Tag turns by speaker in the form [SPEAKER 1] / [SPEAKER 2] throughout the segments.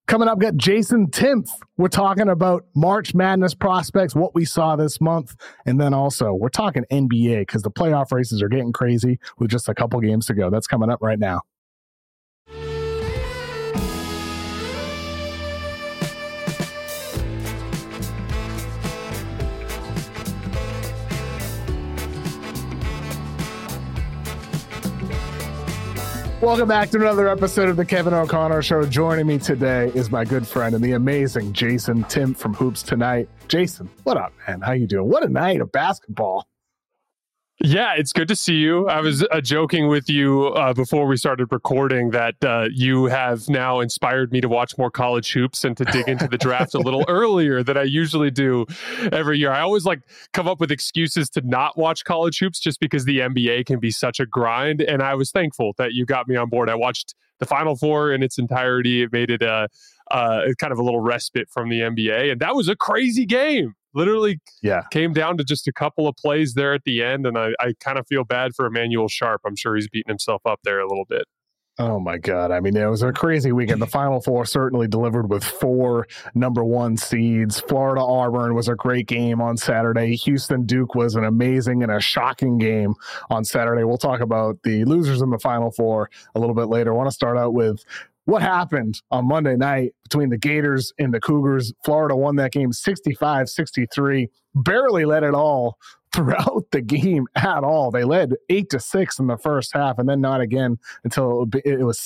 [SPEAKER 1] Coming up, got Jason Timpf. We're talking about March Madness prospects, what we saw this month, and then also we're talking NBA because the playoff races are getting crazy with just a couple games to go. That's coming up right now. Welcome back to another episode of the Kevin O'Connor Show. Joining me today is my good friend and the amazing Jason Timpf from Hoops Tonight. Jason, what up, man? How you doing? What a night of basketball.
[SPEAKER 2] Yeah, it's good to see you. I was joking with you before we started recording that you have now inspired me to watch more college hoops and to dig into the draft a little earlier than I usually do every year. I always come up with excuses to not watch college hoops just because the NBA can be such a grind. And I was thankful that you got me on board. I watched the Final Four in its entirety. It made it kind of a little respite from the NBA. And that was a crazy game. Literally came down to just a couple of plays there at the end, and I kind of feel bad for Emmanuel Sharp. I'm sure he's beating himself up there a little bit.
[SPEAKER 1] Oh, my God. I mean, it was a crazy weekend. The Final Four certainly delivered with 4 number 1 seeds. Florida-Auburn was a great game on Saturday. Houston-Duke was an amazing and a shocking game on Saturday. We'll talk about the losers in the Final Four a little bit later. I want to start out with what happened on Monday night between the Gators and the Cougars. Florida won that game 65-63, barely led it all throughout the game at all. They led 8-6 in the first half and then not again until it was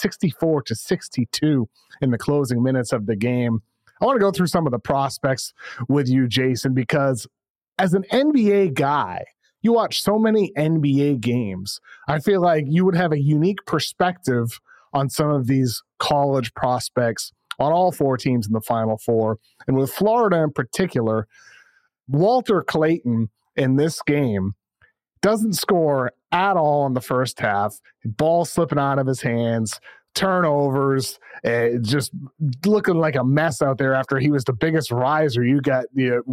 [SPEAKER 1] 64-62 in the closing minutes of the game. I want to go through some of the prospects with you, Jason, because as an NBA guy, you watch so many NBA games. I feel like you would have a unique perspective on some of these college prospects on all 4 teams in the Final Four. And with Florida in particular, Walter Clayton in this game doesn't score at all in the first half. Ball slipping out of his hands, turnovers, just looking like a mess out there after he was the biggest riser. You got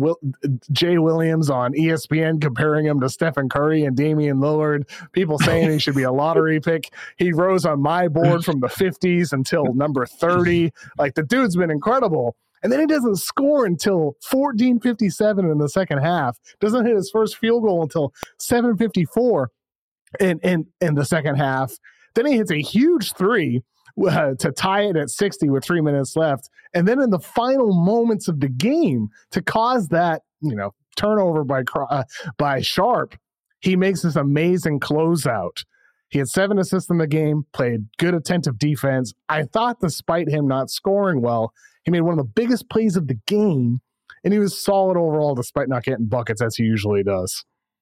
[SPEAKER 1] Jay Williams on ESPN comparing him to Stephen Curry and Damian Lillard. People saying he should be a lottery pick. He rose on my board from the 50s until number 30. Like, the dude's been incredible. And then he doesn't score until 14:57 in the second half. Doesn't hit his first field goal until 7:54 in the second half. Then he hits a huge three to tie it at 60 with 3 minutes left. And then in the final moments of the game, to cause that, turnover by Sharp, he makes this amazing closeout. He had 7 assists in the game, played good attentive defense. I thought despite him not scoring well, he made one of the biggest plays of the game, and he was solid overall despite not getting buckets as he usually does.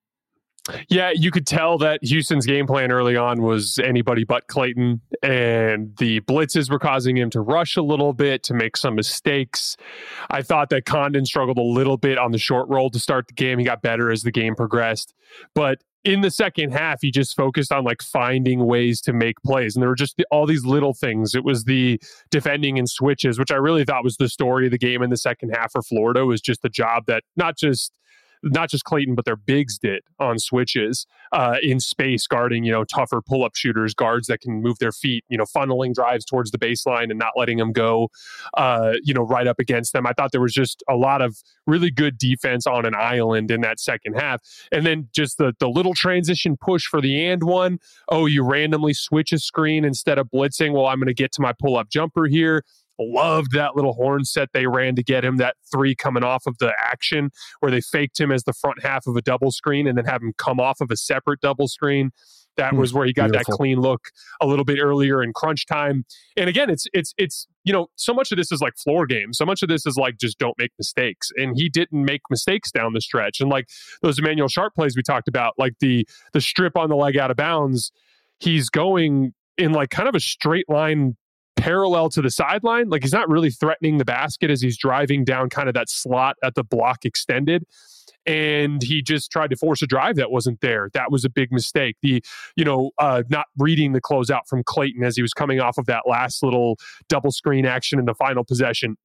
[SPEAKER 2] Yeah, you could tell that Houston's game plan early on was anybody but Clayton, and the blitzes were causing him to rush a little bit, to make some mistakes. I thought that Condon struggled a little bit on the short roll to start the game. He got better as the game progressed, but in the second half, he just focused on finding ways to make plays. And there were just all these little things. It was the defending and switches, which I really thought was the story of the game in the second half for Florida, was just the job that not just Clayton, but their bigs did on switches in space, guarding, tougher pull-up shooters, guards that can move their feet, funneling drives towards the baseline and not letting them go, right up against them. I thought there was just a lot of really good defense on an island in that second half. And then just the little transition push for the and one. Oh, you randomly switch a screen instead of blitzing. Well, I'm going to get to my pull-up jumper here. Loved that little horn set they ran to get him that 3 coming off of the action where they faked him as the front half of a double screen and then have him come off of a separate double screen. That was where he got that clean look a little bit earlier in crunch time. And again, it's so much of this is like floor games. So much of this is just don't make mistakes. And he didn't make mistakes down the stretch. And those Emmanuel Sharp plays we talked about, the strip on the leg out of bounds, he's going in kind of a straight line parallel to the sideline. He's not really threatening the basket as he's driving down kind of that slot at the block extended. And he just tried to force a drive that wasn't there. That was a big mistake. Not reading the closeout from Clayton as he was coming off of that last little double screen action in the final possession.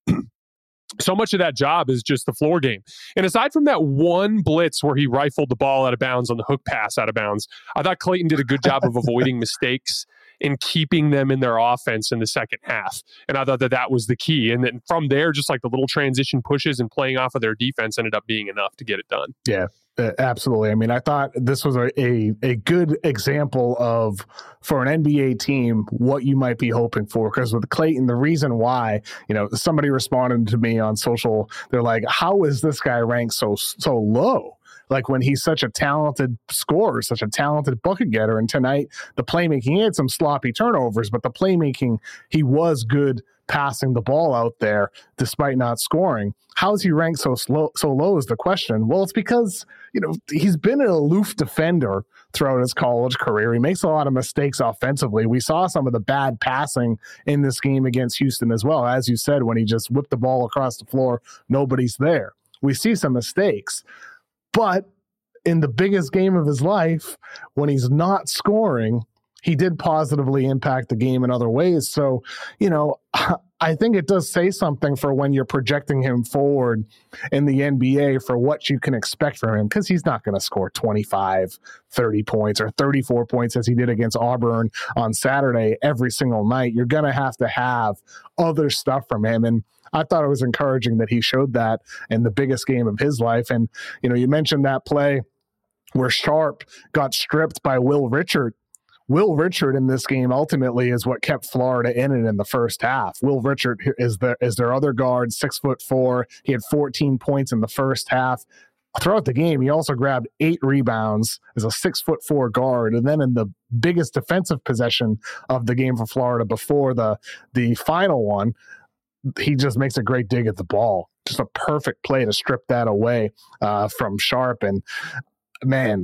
[SPEAKER 2] So much of that job is just the floor game. And aside from that one blitz where he rifled the ball out of bounds on the hook pass out of bounds, I thought Clayton did a good job of avoiding mistakes in keeping them in their offense in the second half. And I thought that was the key. And then from there, just like the little transition pushes and playing off of their defense ended up being enough to get it done.
[SPEAKER 1] Yeah. Absolutely. I mean, I thought this was a good example of, for an NBA team, what you might be hoping for. Because with Clayton, the reason why, somebody responded to me on social, they're like, how is this guy ranked so low? Like, when he's such a talented scorer, such a talented bucket getter. And tonight, the playmaking, he had some sloppy turnovers, but the playmaking, he was good passing the ball out there despite not scoring. How is he ranked so low is the question. Well, it's because, he's been an aloof defender throughout his college career. He makes a lot of mistakes offensively. We saw some of the bad passing in this game against Houston as well. As you said, when he just whipped the ball across the floor, nobody's there. We see some mistakes. But in the biggest game of his life, when he's not scoring, he did positively impact the game in other ways. So, I think it does say something for when you're projecting him forward in the NBA for what you can expect from him, because he's not going to score 25, 30 points or 34 points as he did against Auburn on Saturday every single night. You're going to have other stuff from him. And I thought it was encouraging that he showed that in the biggest game of his life. And, you mentioned that play where Sharp got stripped by Will Richard. Will Richard in this game ultimately is what kept Florida in it in the first half. Will Richard is their other guard, 6'4". He had 14 points in the first half. Throughout the game, he also grabbed 8 rebounds as a 6'4" guard. And then in the biggest defensive possession of the game for Florida before the final one, he just makes a great dig at the ball. Just a perfect play to strip that away from Sharp. And man,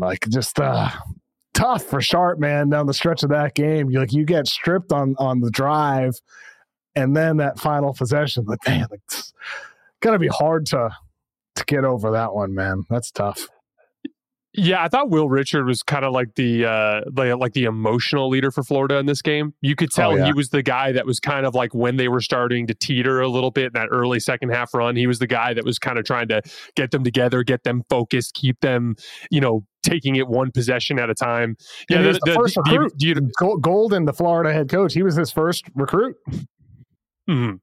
[SPEAKER 1] tough for Sharp, man, down the stretch of that game. You get stripped on the drive, and then that final possession. It's gotta be hard to get over that one, man. That's tough.
[SPEAKER 2] Yeah, I thought Will Richard was kind of like the emotional leader for Florida in this game. You could tell he was the guy that was kind of like, when they were starting to teeter a little bit in that early second half run, he was the guy that was kind of trying to get them together, get them focused, keep them, taking it one possession at a time.
[SPEAKER 1] Yeah, the first recruit. Golden, the Florida head coach, he was his first recruit.
[SPEAKER 2] Mm-hmm.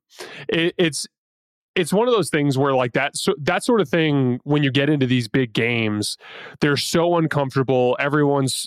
[SPEAKER 2] It's one of those things where that sort of thing, when you get into these big games, they're so uncomfortable. Everyone's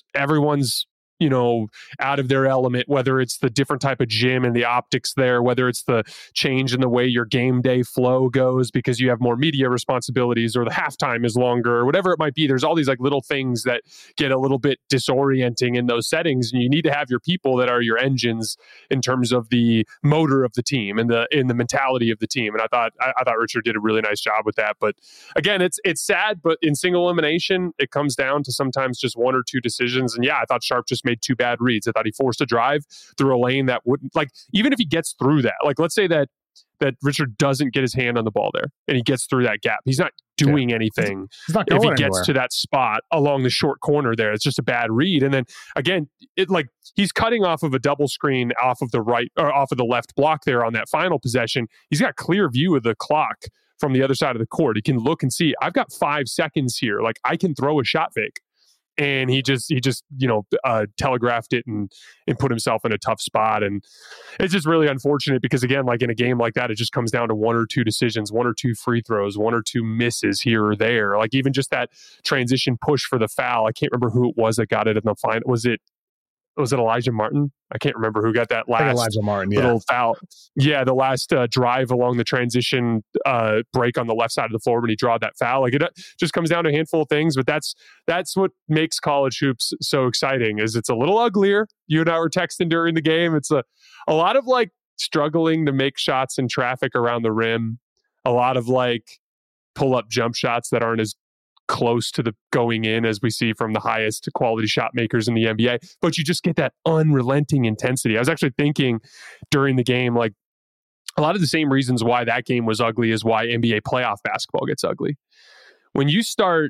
[SPEAKER 2] out of their element, whether it's the different type of gym and the optics there, whether it's the change in the way your game day flow goes because you have more media responsibilities, or the halftime is longer, or whatever it might be. There's all these little things that get a little bit disorienting in those settings, and you need to have your people that are your engines in terms of the motor of the team and the mentality of the team. And I thought Richard did a really nice job with that. But again, it's sad, but in single elimination, it comes down to sometimes just one or two decisions. And I thought Sharp just made 2 bad reads. I thought he forced a drive through a lane that wouldn't, even if he gets through that, let's say that Richard doesn't get his hand on the ball there and he gets through that gap. He's not doing anything.
[SPEAKER 1] He's not going
[SPEAKER 2] if he
[SPEAKER 1] anywhere.
[SPEAKER 2] Gets to that spot along the short corner there. It's just a bad read. And then again, he's cutting off of a double screen off of the right or off of the left block there on that final possession. He's got clear view of the clock from the other side of the court. He can look and see, I've got 5 seconds here. I can throw a shot fake. And he just telegraphed it and put himself in a tough spot. And it's just really unfortunate because, again, in a game like that, it just comes down to 1 or 2 decisions, 1 or 2 free throws, 1 or 2 misses here or there. Even just that transition push for the foul. I can't remember who it was that got it in the final. Was it Elijah Martin? I can't remember who got that last
[SPEAKER 1] Elijah Martin,
[SPEAKER 2] little foul. Yeah, the last drive along the transition break on the left side of the floor when he drawed that foul. It just comes down to a handful of things, but that's what makes college hoops so exciting. Is it's a little uglier. You and I were texting during the game. It's a lot of struggling to make shots in traffic around the rim. A lot of pull up jump shots that aren't as close to the going in as we see from the highest quality shot makers in the NBA, but you just get that unrelenting intensity. I was actually thinking during the game, a lot of the same reasons why that game was ugly is why NBA playoff basketball gets ugly. When you start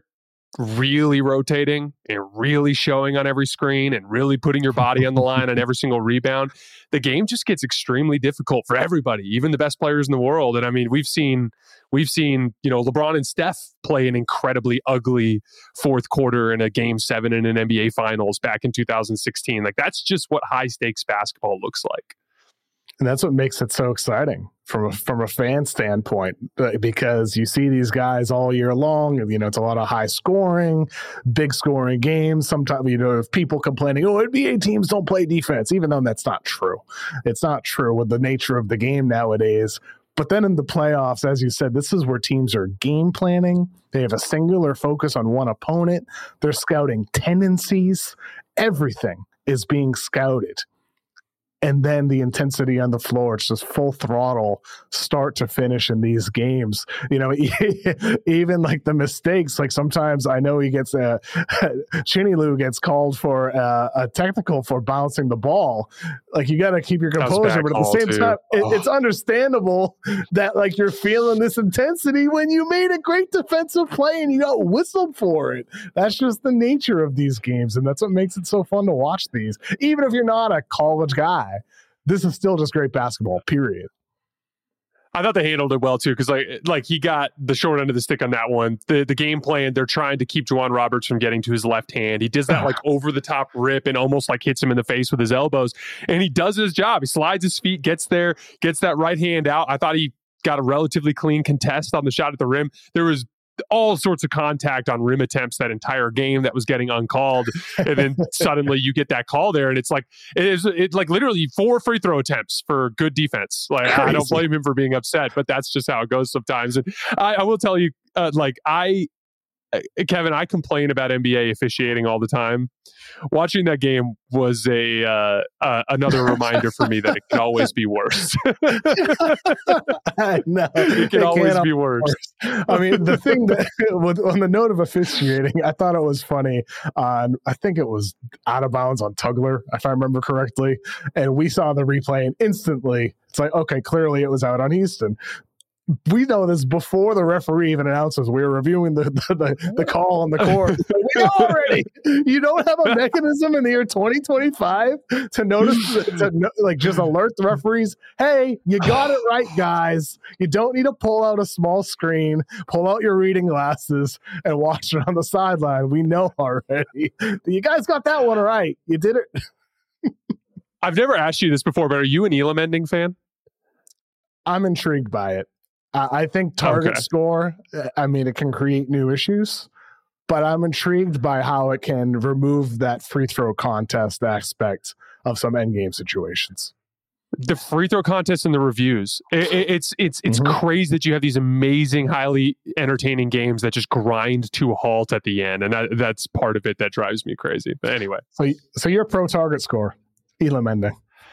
[SPEAKER 2] really rotating and really showing on every screen and really putting your body on the line on every single rebound, the game just gets extremely difficult for everybody, even the best players in the world. And I mean, we've seen, LeBron and Steph play an incredibly ugly fourth quarter in a game 7 in an NBA Finals back in 2016. Like, that's just what high stakes basketball looks like.
[SPEAKER 1] And that's what makes it so exciting from a fan standpoint, because you see these guys all year long. It's a lot of high scoring, big scoring games. Sometimes, if people complaining, NBA teams don't play defense, even though that's not true. It's not true with the nature of the game nowadays. But then in the playoffs, as you said, this is where teams are game planning. They have a singular focus on one opponent. They're scouting tendencies. Everything is being scouted. And then the intensity on the floor, it's just full throttle, start to finish in these games. Even like the mistakes, like sometimes I know he gets Chinny Lou gets called for a technical for bouncing the ball. Like, you got to keep your composure, but at the same time, it's understandable that like you're feeling this intensity when you made a great defensive play and you got whistled for it. That's just the nature of these games, and that's what makes it so fun to watch these. Even if you're not a college guy, this is still just great basketball, period.
[SPEAKER 2] I thought they handled it well too, because like he got the short end of the stick on that one. The game plan, they're trying to keep Juwan Roberts from getting to his left hand. He does that like over the top rip and almost like hits him in the face with his elbows, and he does his job. He slides his feet, gets there, gets that right hand out. I thought he got a relatively clean contest on the shot at the rim. There was all sorts of contact on rim attempts that entire game that was getting uncalled, and then suddenly you get that call there, and it's like literally 4 free throw attempts for good defense. Like, crazy. I don't blame him for being upset, but that's just how it goes sometimes. And I will tell you, Kevin, I complain about NBA officiating all the time. Watching that game was another reminder for me that it can always be worse.
[SPEAKER 1] No,
[SPEAKER 2] it can always be worse.
[SPEAKER 1] I mean, the thing that, on the note of officiating, I thought it was funny. I think it was out of bounds on Tugler, if I remember correctly. And we saw the replay, and instantly, it's like, okay, clearly it was out on Houston. We know this before the referee even announces. We were reviewing the call on the court. We know already. You don't have a mechanism in the year 2025 to notice, just alert the referees. Hey, you got it right, guys. You don't need to pull out a small screen, pull out your reading glasses, and watch it on the sideline. We know already. You guys got that one right. You did it.
[SPEAKER 2] I've never asked you this before, but are you an Elam Ending fan?
[SPEAKER 1] I'm intrigued by it. I think target score, I mean, it can create new issues, but I'm intrigued by how it can remove that free throw contest aspect of some endgame situations.
[SPEAKER 2] The free throw contest and the reviews. It's crazy that you have these amazing, highly entertaining games that just grind to a halt at the end. And that's part of it that drives me crazy. But anyway.
[SPEAKER 1] So you're pro target score, Elam Ending.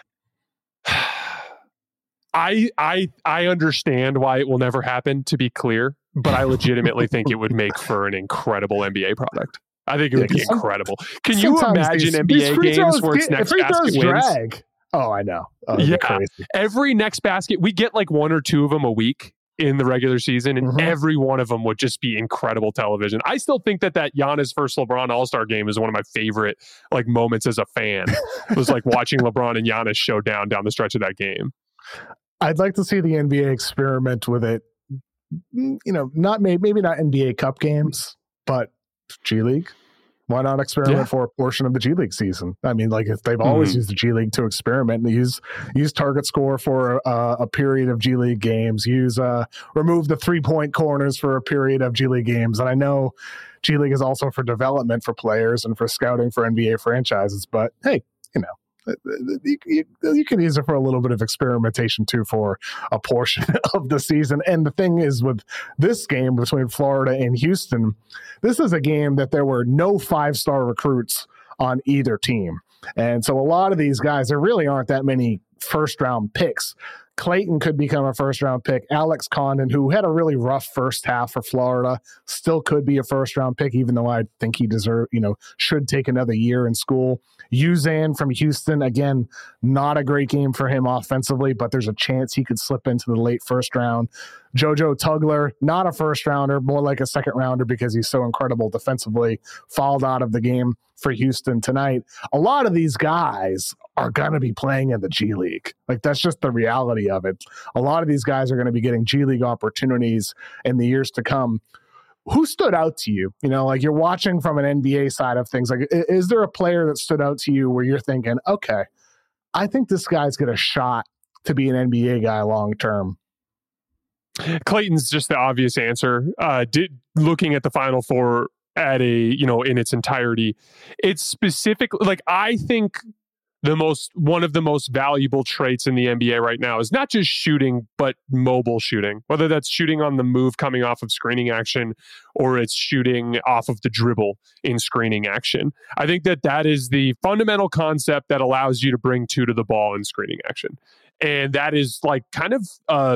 [SPEAKER 2] I understand why it will never happen, to be clear, but I legitimately think it would make for an incredible NBA product. I think it would be incredible. Can you imagine NBA games where it's next basket wins?
[SPEAKER 1] Oh, I know. Oh,
[SPEAKER 2] yeah.
[SPEAKER 1] Crazy.
[SPEAKER 2] Every next basket, we get like 1 or 2 of them a week in the regular season, and every one of them would just be incredible television. I still think that Giannis versus LeBron All-Star game is one of my favorite like moments as a fan. It was like watching LeBron and Giannis show down the stretch of that game.
[SPEAKER 1] I'd like to see the NBA experiment with it. Maybe not NBA Cup games, but G League. Why not experiment for a portion of the G League season? I mean, like, if they've always used the G League to experiment and use target score for a period of G League games, remove the 3-point corners for a period of G League games. And I know G League is also for development for players and for scouting for NBA franchises, but hey, you can use it for a little bit of experimentation too for a portion of the season. And the thing is, with this game between Florida and Houston, this is a game that there were no 5-star recruits on either team. And so a lot of these guys, there really aren't that many first round picks Clayton could become a first-round pick. Alex Condon, who had a really rough first half for Florida, still could be a first-round pick, even though I think he should take another year in school. Uzan from Houston, again, not a great game for him offensively, but there's a chance he could slip into the late first round. JoJo Tugler, not a first rounder, more like a second rounder because he's so incredible defensively, fouled out of the game for Houston tonight. A lot of these guys are going to be playing in the G League. Like, that's just the reality of it. A lot of these guys are going to be getting G League opportunities in the years to come. Who stood out to you? Like, you're watching from an NBA side of things. Like, is there a player that stood out to you where you're thinking, okay, I think this guy's got a shot to be an NBA guy long term?
[SPEAKER 2] Clayton's just the obvious answer. Looking at the Final Four at in its entirety, it's specifically like, I think one of the most valuable traits in the NBA right now is not just shooting, but mobile shooting, whether that's shooting on the move coming off of screening action or it's shooting off of the dribble in screening action. I think that is the fundamental concept that allows you to bring two to the ball in screening action. And that is like kind of a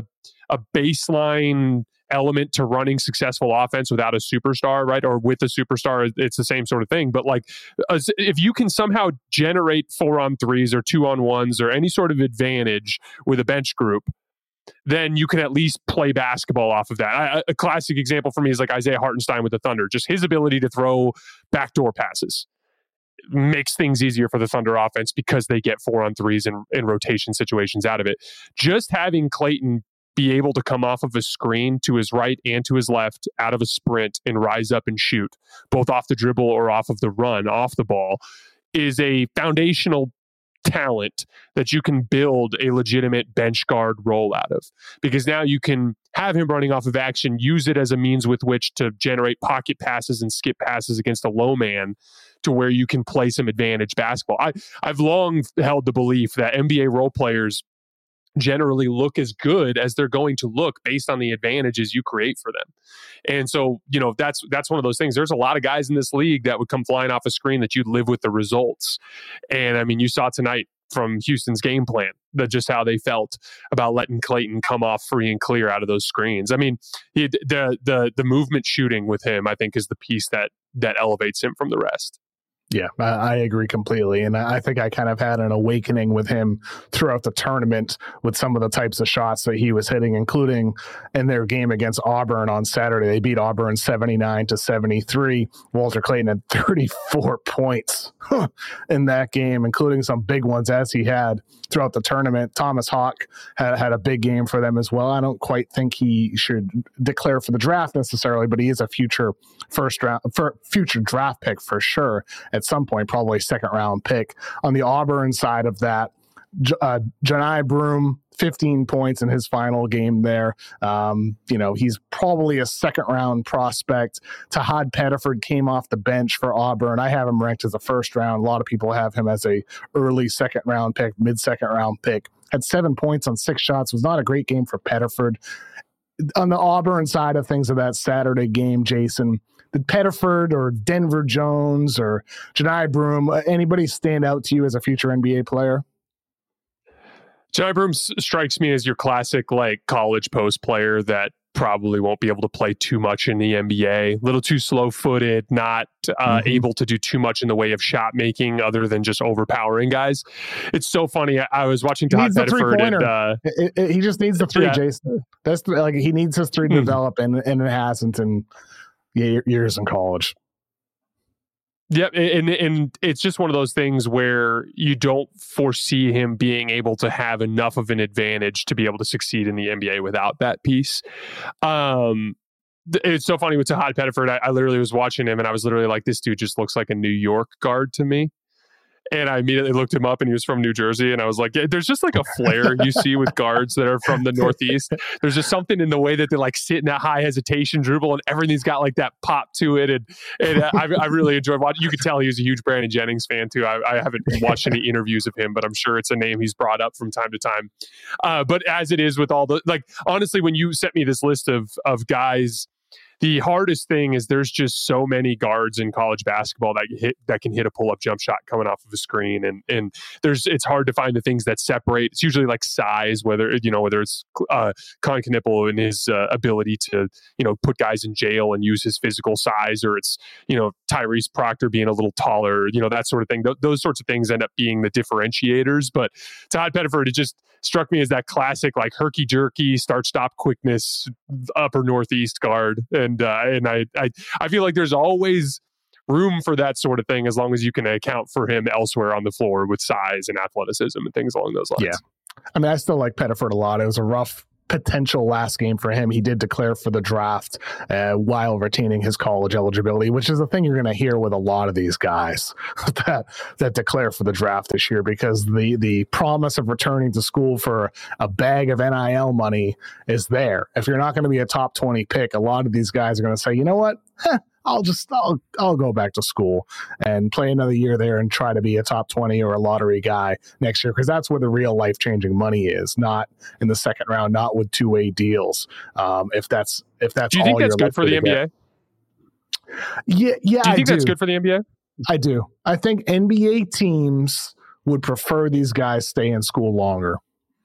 [SPEAKER 2] baseline element to running successful offense without a superstar, right? Or with a superstar, it's the same sort of thing. But like, if you can somehow generate 4-on-3s or 2-on-1s or any sort of advantage with a bench group, then you can at least play basketball off of that. A classic example for me is like Isaiah Hartenstein with the Thunder. Just his ability to throw backdoor passes makes things easier for the Thunder offense because they get 4-on-3s and rotation situations out of it. Just having Clayton be able to come off of a screen to his right and to his left out of a sprint and rise up and shoot, both off the dribble or off of the run, off the ball, is a foundational talent that you can build a legitimate bench guard role out of. Because now you can have him running off of action, use it as a means with which to generate pocket passes and skip passes against a low man to where you can play some advantage basketball. I've long held the belief that NBA role players generally look as good as they're going to look based on the advantages you create for them. And so, that's one of those things. There's a lot of guys in this league that would come flying off a screen that you'd live with the results. And I mean, you saw tonight from Houston's game plan, just how they felt about letting Clayton come off free and clear out of those screens. I mean, the movement shooting with him, I think, is the piece that elevates him from the rest.
[SPEAKER 1] Yeah, I agree completely. And I think I kind of had an awakening with him throughout the tournament with some of the types of shots that he was hitting, including in their game against Auburn on Saturday. They beat Auburn 79-73. Walter Clayton had 34 points in that game, including some big ones as he had throughout the tournament. Thomas Hawk had a big game for them as well. I don't quite think he should declare for the draft necessarily, but he is a future draft pick for sure. At some point, probably second round pick. On the Auburn side of that, Johni Broome, 15 points in his final game there. He's probably a second round prospect. Tahad Pettiford came off the bench for Auburn. I have him ranked as a first round. A lot of people have him as a early second round pick, mid second round pick. Had 7 points on 6 shots. Was not a great game for Pettiford. On the Auburn side of things of that Saturday game, Jason, did Pettiford or Denver Jones or Johni Broome, anybody stand out to you as a future NBA player?
[SPEAKER 2] Johni Broome strikes me as your classic like college post player that probably won't be able to play too much in the NBA. A little too slow-footed, not able to do too much in the way of shot making other than just overpowering guys. It's so funny. I was watching Todd Pettiford. And,
[SPEAKER 1] he just needs the three, yeah. Jason. That's he needs his three to develop, and it hasn't in years in college.
[SPEAKER 2] Yep, and it's just one of those things where you don't foresee him being able to have enough of an advantage to be able to succeed in the NBA without that piece. It's so funny with Tahad Pettiford. I literally was watching him and I was literally like, this dude just looks like a New York guard to me. And I immediately looked him up and he was from New Jersey. And I was like, yeah, there's just like a flair you see with guards that are from the Northeast. There's just something in the way that they like sit in that high hesitation dribble and everything's got like that pop to it. And I really enjoyed watching. You could tell he was a huge Brandon Jennings fan too. I haven't watched any interviews of him, but I'm sure it's a name he's brought up from time to time. But as it is with all the, like, honestly, when you sent me this list of guys The hardest thing is there's just so many guards in college basketball that can hit a pull-up jump shot coming off of a screen, and it's hard to find the things that separate. It's usually like size, whether it's Con Knippel and his ability to put guys in jail and use his physical size, or it's Tyrese Proctor being a little taller, that sort of thing. Those sorts of things end up being the differentiators. But Todd Pettiford, it just struck me as that classic like herky jerky start stop quickness upper northeast guard. And I feel like there's always room for that sort of thing as long as you can account for him elsewhere on the floor with size and athleticism and things along those lines.
[SPEAKER 1] Yeah. I mean, I still like Pettiford a lot. It was a rough potential last game for him. He did declare for the draft while retaining his college eligibility, which is the thing you're going to hear with a lot of these guys that declare for the draft this year, because the promise of returning to school for a bag of NIL money is there. If you're not going to be a top 20 pick, a lot of these guys are going to say, you know what? I'll go back to school and play another year there and try to be a top 20 or a lottery guy next year, because that's where the real life-changing money is, not in the second round, not with two-way deals. If that's
[SPEAKER 2] do you think that's good for the NBA?
[SPEAKER 1] Yeah.
[SPEAKER 2] Do you think that's good for the NBA?
[SPEAKER 1] I do. I think NBA teams would prefer these guys stay in school longer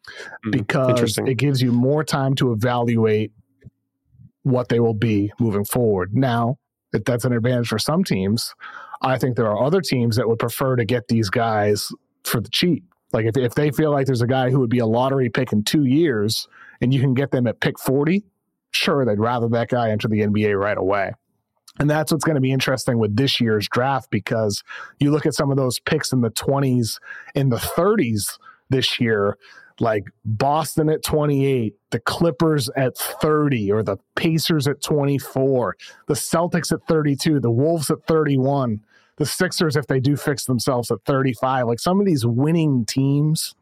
[SPEAKER 1] because it gives you more time to evaluate what they will be moving forward. Now, if that's an advantage for some teams, I think there are other teams that would prefer to get these guys for the cheap. Like if they feel like there's a guy who would be a lottery pick in 2 years and you can get them at pick 40, sure, they'd rather that guy enter the NBA right away. And that's what's going to be interesting with this year's draft, because you look at some of those picks in the 20s, in the 30s this year, like Boston at 28, the Clippers at 30, or the Pacers at 24, the Celtics at 32, the Wolves at 31, the Sixers, if they do fix themselves, at 35. Like some of these winning teams,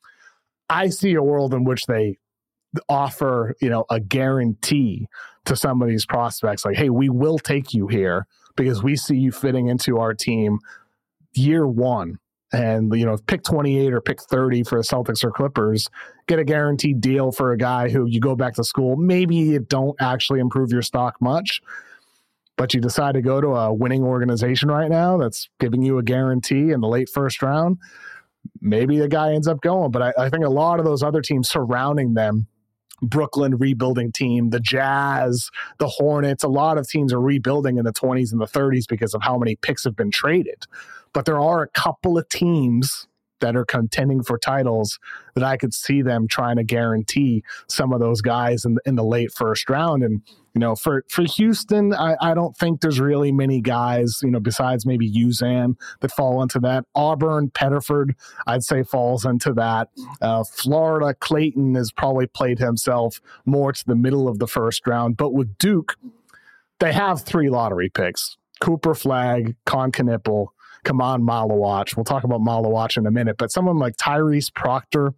[SPEAKER 1] I see a world in which they offer, a guarantee to some of these prospects. Like, hey, we will take you here because we see you fitting into our team year one. And, pick 28 or pick 30 for the Celtics or Clippers, get a guaranteed deal for a guy who you go back to school. Maybe you don't actually improve your stock much, but you decide to go to a winning organization right now that's giving you a guarantee in the late first round. Maybe the guy ends up going. But I think a lot of those other teams surrounding them, Brooklyn rebuilding team, the Jazz, the Hornets, a lot of teams are rebuilding in the 20s and the 30s because of how many picks have been traded. But there are a couple of teams that are contending for titles that I could see them trying to guarantee some of those guys in the late first round. And, for Houston, I don't think there's really many guys, besides maybe Uzan, that fall into that. Auburn, Pettiford, I'd say falls into that. Florida, Clayton has probably played himself more to the middle of the first round. But with Duke, they have 3 lottery picks: Cooper Flagg, Con Knippel, Kaman Malawach. We'll talk about Malawach in a minute, but someone like Tyrese Proctor,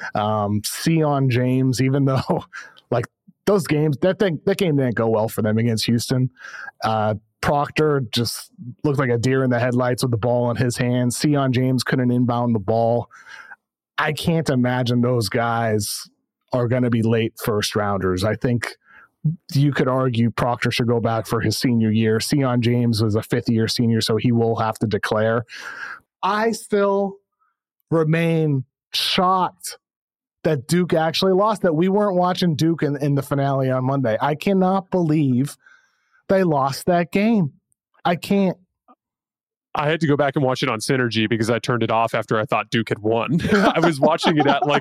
[SPEAKER 1] Sion James, even though like those games, that game didn't go well for them against Houston. Proctor just looked like a deer in the headlights with the ball in his hands. Sion James couldn't inbound the ball. I can't imagine those guys are going to be late first rounders. I think you could argue Proctor should go back for his senior year. Sion James was a 5th-year senior, so he will have to declare. I still remain shocked that Duke actually lost, that we weren't watching Duke in the finale on Monday. I cannot believe they lost that game. I can't.
[SPEAKER 2] I had to go back and watch it on Synergy because I turned it off after I thought Duke had won. I was watching it at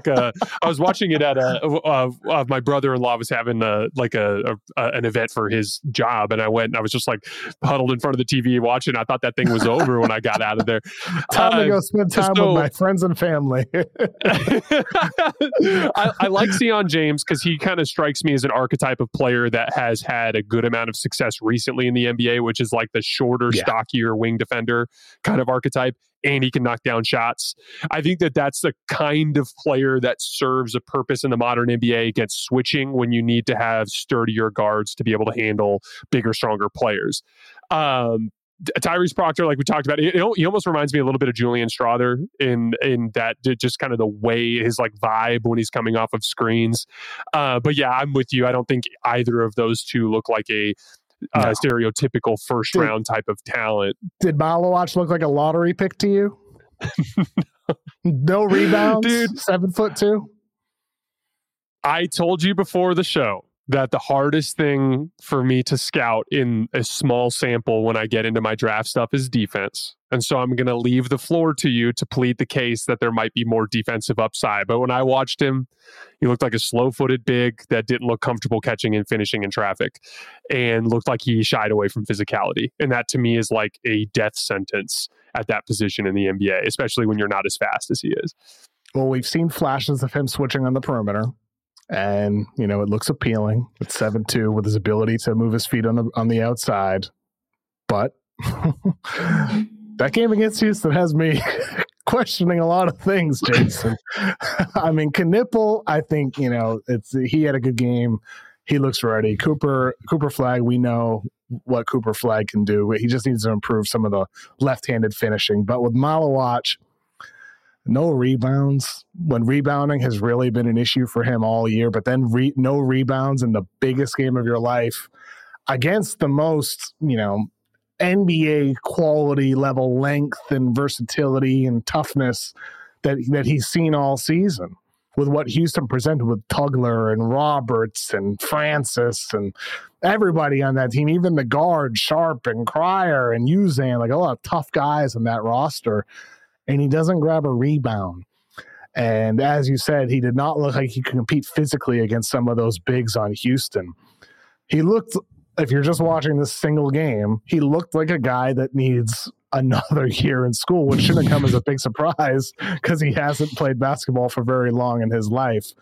[SPEAKER 2] my brother-in-law was having an event for his job, and I went and I was just like huddled in front of the TV watching. I thought that thing was over when I got out of there.
[SPEAKER 1] Time to go spend time with my friends and family.
[SPEAKER 2] I like Sion James because he kind of strikes me as an archetype of player that has had a good amount of success recently in the NBA, which is like the shorter, stockier wing defender kind of archetype, and he can knock down shots. I think that's the kind of player that serves a purpose in the modern NBA against switching when you need to have sturdier guards to be able to handle bigger, stronger players. Tyrese Proctor, like we talked about, he almost reminds me a little bit of Julian Strawther in that just kind of the way, his like vibe when he's coming off of screens. But yeah, I'm with you. I don't think either of those two look like a stereotypical first round type of talent.
[SPEAKER 1] Did Malowacz look like a lottery pick to you? No rebounds,
[SPEAKER 2] dude.
[SPEAKER 1] 7'2".
[SPEAKER 2] I told you before the show that the hardest thing for me to scout in a small sample when I get into my draft stuff is defense. And so I'm going to leave the floor to you to plead the case that there might be more defensive upside. But when I watched him, he looked like a slow-footed big that didn't look comfortable catching and finishing in traffic and looked like he shied away from physicality. And that to me is like a death sentence at that position in the NBA, especially when you're not as fast as he is.
[SPEAKER 1] Well, we've seen flashes of him switching on the perimeter. And, it looks appealing at 7'2" with his ability to move his feet on the outside. But that game against Houston has me questioning a lot of things, Jason. I mean, Knipple, I think, he had a good game. He looks ready. Cooper Flagg, we know what Cooper Flagg can do. He just needs to improve some of the left-handed finishing. But with Malowacz, no rebounds when rebounding has really been an issue for him all year, but then no rebounds in the biggest game of your life against the most, NBA quality level length and versatility and toughness that he's seen all season with what Houston presented with Tugler and Roberts and Francis and everybody on that team, even the guards, Sharp and Cryer and Uzan, like a lot of tough guys on that roster. And he doesn't grab a rebound. And as you said, he did not look like he could compete physically against some of those bigs on Houston. He looked, if you're just watching this single game, he looked like a guy that needs another year in school, which shouldn't come as a big surprise because he hasn't played basketball for very long in his life.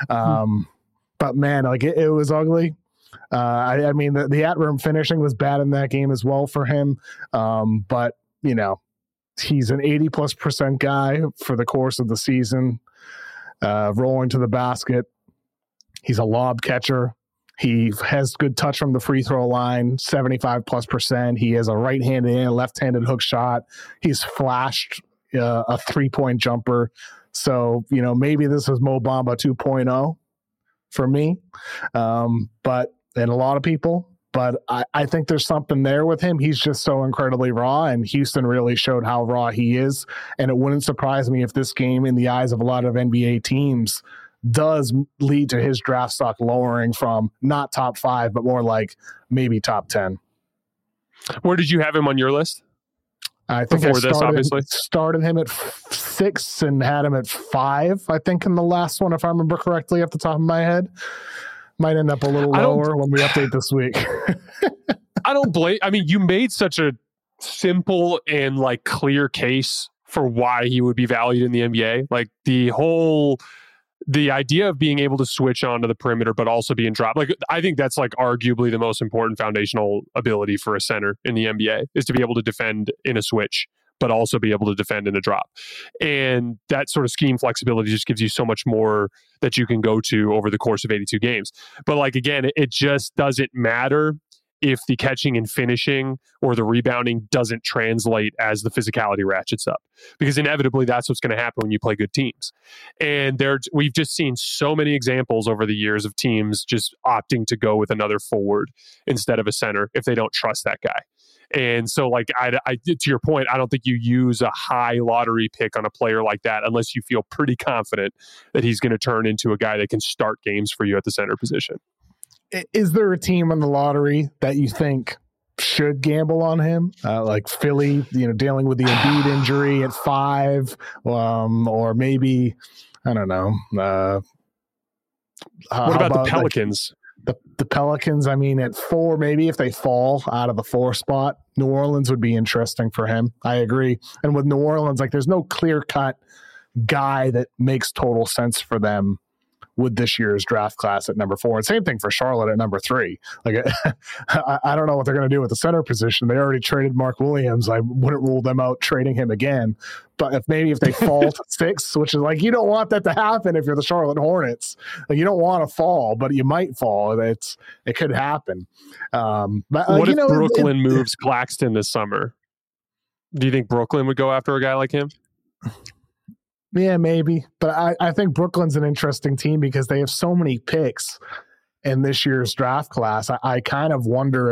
[SPEAKER 1] But man, like it was ugly. I mean, the at-rim finishing was bad in that game as well for him. But, he's an 80+% guy for the course of the season, rolling to the basket. He's a lob catcher. He has good touch from the free throw line, 75+%. He has a right-handed and left-handed hook shot. He's flashed a three-point jumper. So, maybe this is Mo Bamba 2.0 for me. And a lot of people. But I think there's something there with him. He's just so incredibly raw, and Houston really showed how raw he is. And it wouldn't surprise me if this game, in the eyes of a lot of NBA teams, does lead to his draft stock lowering from not top 5, but more like maybe top 10.
[SPEAKER 2] Where did you have him on your list?
[SPEAKER 1] I think
[SPEAKER 2] before this, obviously
[SPEAKER 1] started him at 6 and had him at 5. I think in the last one, if I remember correctly, off the top of my head. Might end up a little lower when we update this week.
[SPEAKER 2] I don't blame. I mean, you made such a simple and clear case for why he would be valued in the NBA. Like the idea of being able to switch onto the perimeter, but also being dropped. I think that's arguably the most important foundational ability for a center in the NBA is to be able to defend in a switch, but also be able to defend in a drop. And that sort of scheme flexibility just gives you so much more that you can go to over the course of 82 games. But again, it just doesn't matter if the catching and finishing or the rebounding doesn't translate as the physicality ratchets up, because inevitably that's what's going to happen when you play good teams. And we've just seen so many examples over the years of teams just opting to go with another forward instead of a center if they don't trust that guy. And so, I to your point, I don't think you use a high lottery pick on a player like that unless you feel pretty confident that he's going to turn into a guy that can start games for you at the center position.
[SPEAKER 1] Is there a team on the lottery that you think should gamble on him? Like Philly, dealing with the Embiid injury at 5, or maybe, I don't know.
[SPEAKER 2] What about the Pelicans?
[SPEAKER 1] The Pelicans, I mean, at 4, maybe if they fall out of the 4 spot, New Orleans would be interesting for him. I agree. And with New Orleans, there's no clear-cut guy that makes total sense for them with this year's draft class at number 4. And same thing for Charlotte at number 3. I don't know what they're going to do with the center position. They already traded Mark Williams. I wouldn't rule them out trading him again. But if they fall to 6, which is you don't want that to happen if you're the Charlotte Hornets. You don't want to fall, but you might fall. It could happen. But
[SPEAKER 2] what if Brooklyn moves Claxton this summer? Do you think Brooklyn would go after a guy like him?
[SPEAKER 1] Yeah, maybe. But I think Brooklyn's an interesting team because they have so many picks in this year's draft class. I kind of wonder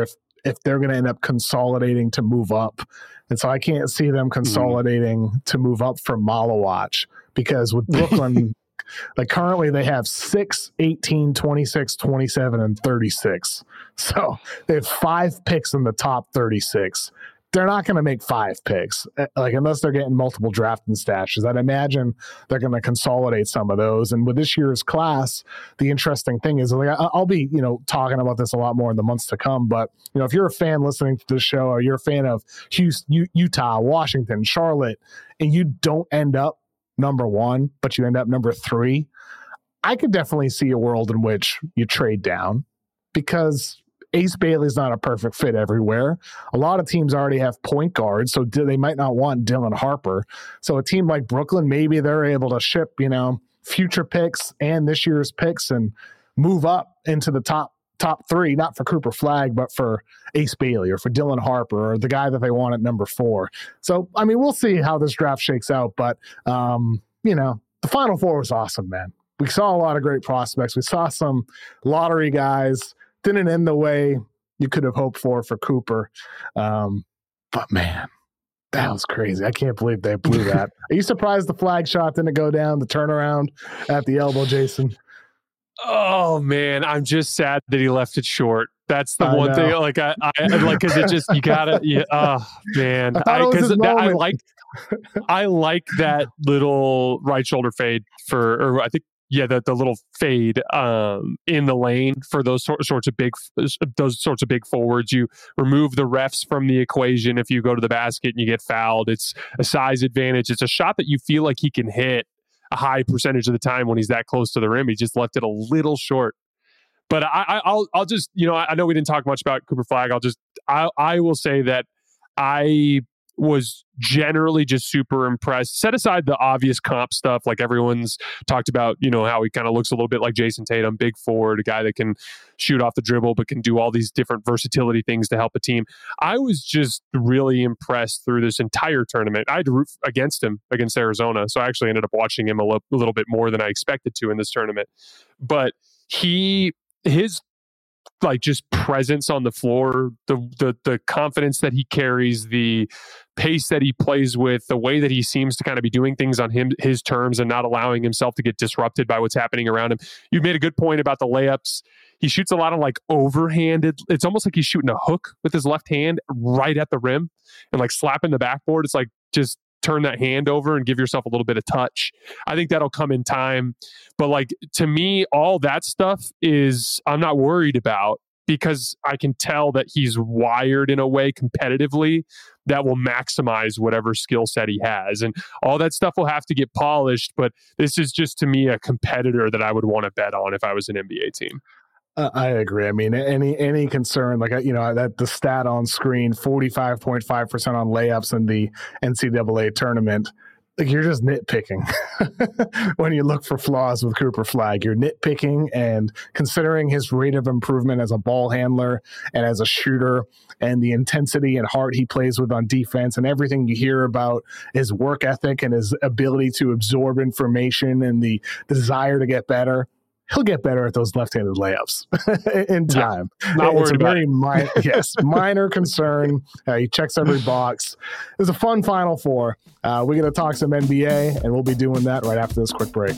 [SPEAKER 1] if they're going to end up consolidating to move up. And so I can't see them consolidating to move up from Malawach, because with Brooklyn, like currently they have 6, 18, 26, 27, and 36. So they have 5 picks in the top 36. They're not going to make 5 picks, like unless they're getting multiple drafting stashes. I'd imagine they're going to consolidate some of those. And with this year's class, the interesting thing is, like, I'll be, talking about this a lot more in the months to come. But if you're a fan listening to this show, or you're a fan of Houston, Utah, Washington, Charlotte, and you don't end up number 1, but you end up number 3, I could definitely see a world in which you trade down, because Ace Bailey's not a perfect fit everywhere. A lot of teams already have point guards, so they might not want Dylan Harper. So a team like Brooklyn, maybe they're able to ship, future picks and this year's picks and move up into the top 3, not for Cooper Flagg, but for Ace Bailey or for Dylan Harper or the guy that they want at number 4. So, we'll see how this draft shakes out. But, the Final Four was awesome, man. We saw a lot of great prospects. We saw some lottery guys. Didn't end the way you could have hoped for Cooper. But, man, that was crazy. I can't believe they blew that. Are you surprised the flag shot didn't go down, the turnaround at the elbow, Jason?
[SPEAKER 2] Oh, man, I'm just sad that he left it short. That's the one thing. Like, I like, because it just, you gotta, oh, man. I like that little right shoulder fade or I think, the little fade in the lane for those sorts of big forwards. You remove the refs from the equation. If you go to the basket and you get fouled, it's a size advantage. It's a shot that you feel like he can hit a high percentage of the time when he's that close to the rim. He just left it a little short. But I'll just, I know we didn't talk much about Cooper Flagg. I will say that I was generally just super impressed. Set aside the obvious comp stuff, like everyone's talked about, how he kind of looks a little bit like Jason Tatum, big forward, a guy that can shoot off the dribble, but can do all these different versatility things to help a team. I was just really impressed through this entire tournament. I had to root against him against Arizona, so I actually ended up watching him a little bit more than I expected to in this tournament. But his like just presence on the floor, the confidence that he carries, the pace that he plays with, the way that he seems to kind of be doing things on his terms and not allowing himself to get disrupted by what's happening around him. You made a good point about the layups. He shoots a lot of like overhanded. It's almost like he's shooting a hook with his left hand right at the rim and like slapping the backboard. It's like, just turn that hand over and give yourself a little bit of touch. I think that'll come in time. But like, to me, all that stuff I'm not worried about, because I can tell that he's wired in a way competitively that will maximize whatever skill set he has. And all that stuff will have to get polished. But this is just, to me, a competitor that I would want to bet on if I was an NBA team.
[SPEAKER 1] I agree. I mean, any concern, like, that the stat on screen, 45.5% on layups in the NCAA tournament, like, you're just nitpicking. When you look for flaws with Cooper Flagg, you're nitpicking, and considering his rate of improvement as a ball handler and as a shooter and the intensity and heart he plays with on defense and everything you hear about his work ethic and his ability to absorb information and the desire to get better, he'll get better at those left-handed layups in time.
[SPEAKER 2] Yeah, not worried about
[SPEAKER 1] it. Minor concern. He checks every box. It was a fun Final Four. We're going to talk some NBA, and we'll be doing that right after this quick break.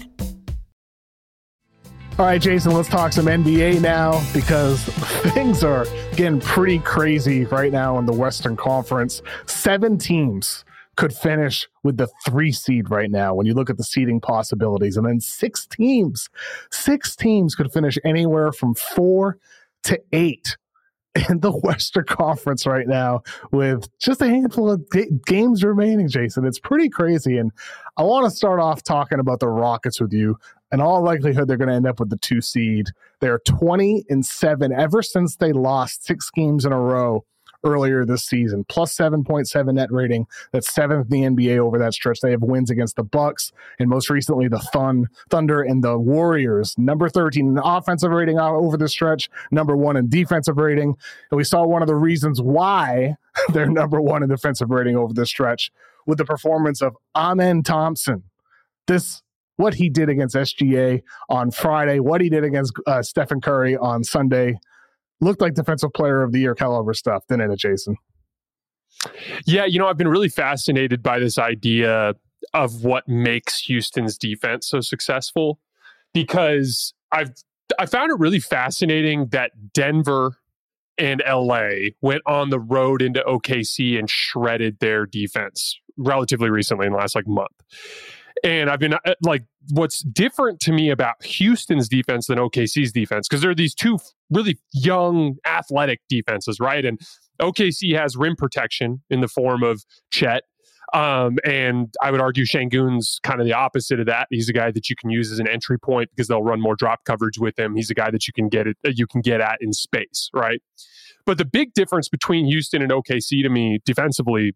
[SPEAKER 1] All right, Jason, let's talk some NBA now, because things are getting pretty crazy right now in the Western Conference. 7 teams could finish with the 3 seed right now when you look at the seeding possibilities. And then 6 teams could finish anywhere from 4 to 8 in the Western Conference right now with just a handful of games remaining, Jason. It's pretty crazy. And I want to start off talking about the Rockets with you. In all likelihood, they're going to end up with the 2 seed. They're 20-7 ever since they lost 6 games in a row earlier this season, plus 7.7 net rating. That's 7th in the NBA over that stretch. They have wins against the Bucks and most recently the Thunder and the Warriors. Number 13 in offensive rating over the stretch, number 1 in defensive rating. And we saw one of the reasons why they're number 1 in defensive rating over the stretch with the performance of Amen Thompson. What he did against SGA on Friday, what he did against Stephen Curry on Sunday. looked like defensive player of the year caliber stuff, didn't it, Jason?
[SPEAKER 2] Yeah, I've been really fascinated by this idea of what makes Houston's defense so successful, because I found it really fascinating that Denver and LA went on the road into OKC and shredded their defense relatively recently in the last month. And I've been what's different to me about Houston's defense than OKC's defense, because there are these two really young, athletic defenses, right? And OKC has rim protection in the form of Chet. And I would argue Şengün's kind of the opposite of that. He's a guy that you can use as an entry point because they'll run more drop coverage with him. He's a guy that you can get at in space, right? But the big difference between Houston and OKC to me defensively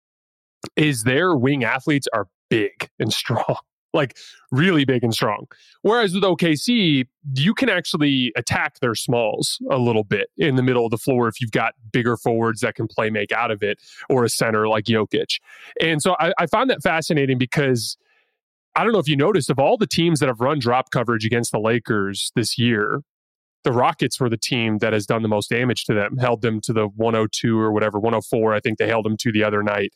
[SPEAKER 2] is their wing athletes are big and strong, really big and strong. Whereas with OKC, you can actually attack their smalls a little bit in the middle of the floor if you've got bigger forwards that can make out of it, or a center like Jokic. And so I find that fascinating because I don't know if you noticed, of all the teams that have run drop coverage against the Lakers this year, the Rockets were the team that has done the most damage to them, held them to the 102 or whatever, 104, I think they held them to the other night.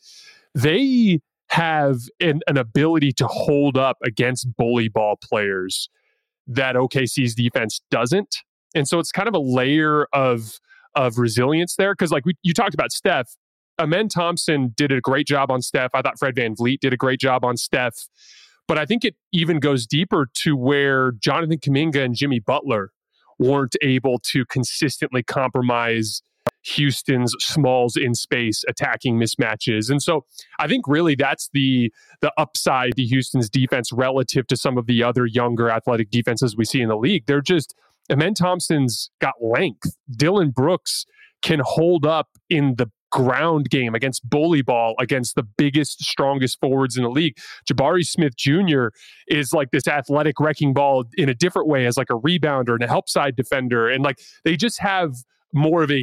[SPEAKER 2] They have an ability to hold up against bully ball players that OKC's defense doesn't. And so it's kind of a layer of resilience there. Because you talked about Steph. Amen Thompson did a great job on Steph. I thought Fred VanVleet did a great job on Steph. But I think it even goes deeper to where Jonathan Kuminga and Jimmy Butler weren't able to consistently compromise Houston's smalls in space attacking mismatches. And so I think really that's the upside to Houston's defense relative to some of the other younger athletic defenses we see in the league. They're just, Amen Thompson's got length. Dylan Brooks can hold up in the ground game against bully ball against the biggest, strongest forwards in the league. Jabari Smith Jr. is this athletic wrecking ball in a different way as a rebounder and a help side defender. And they just have more of a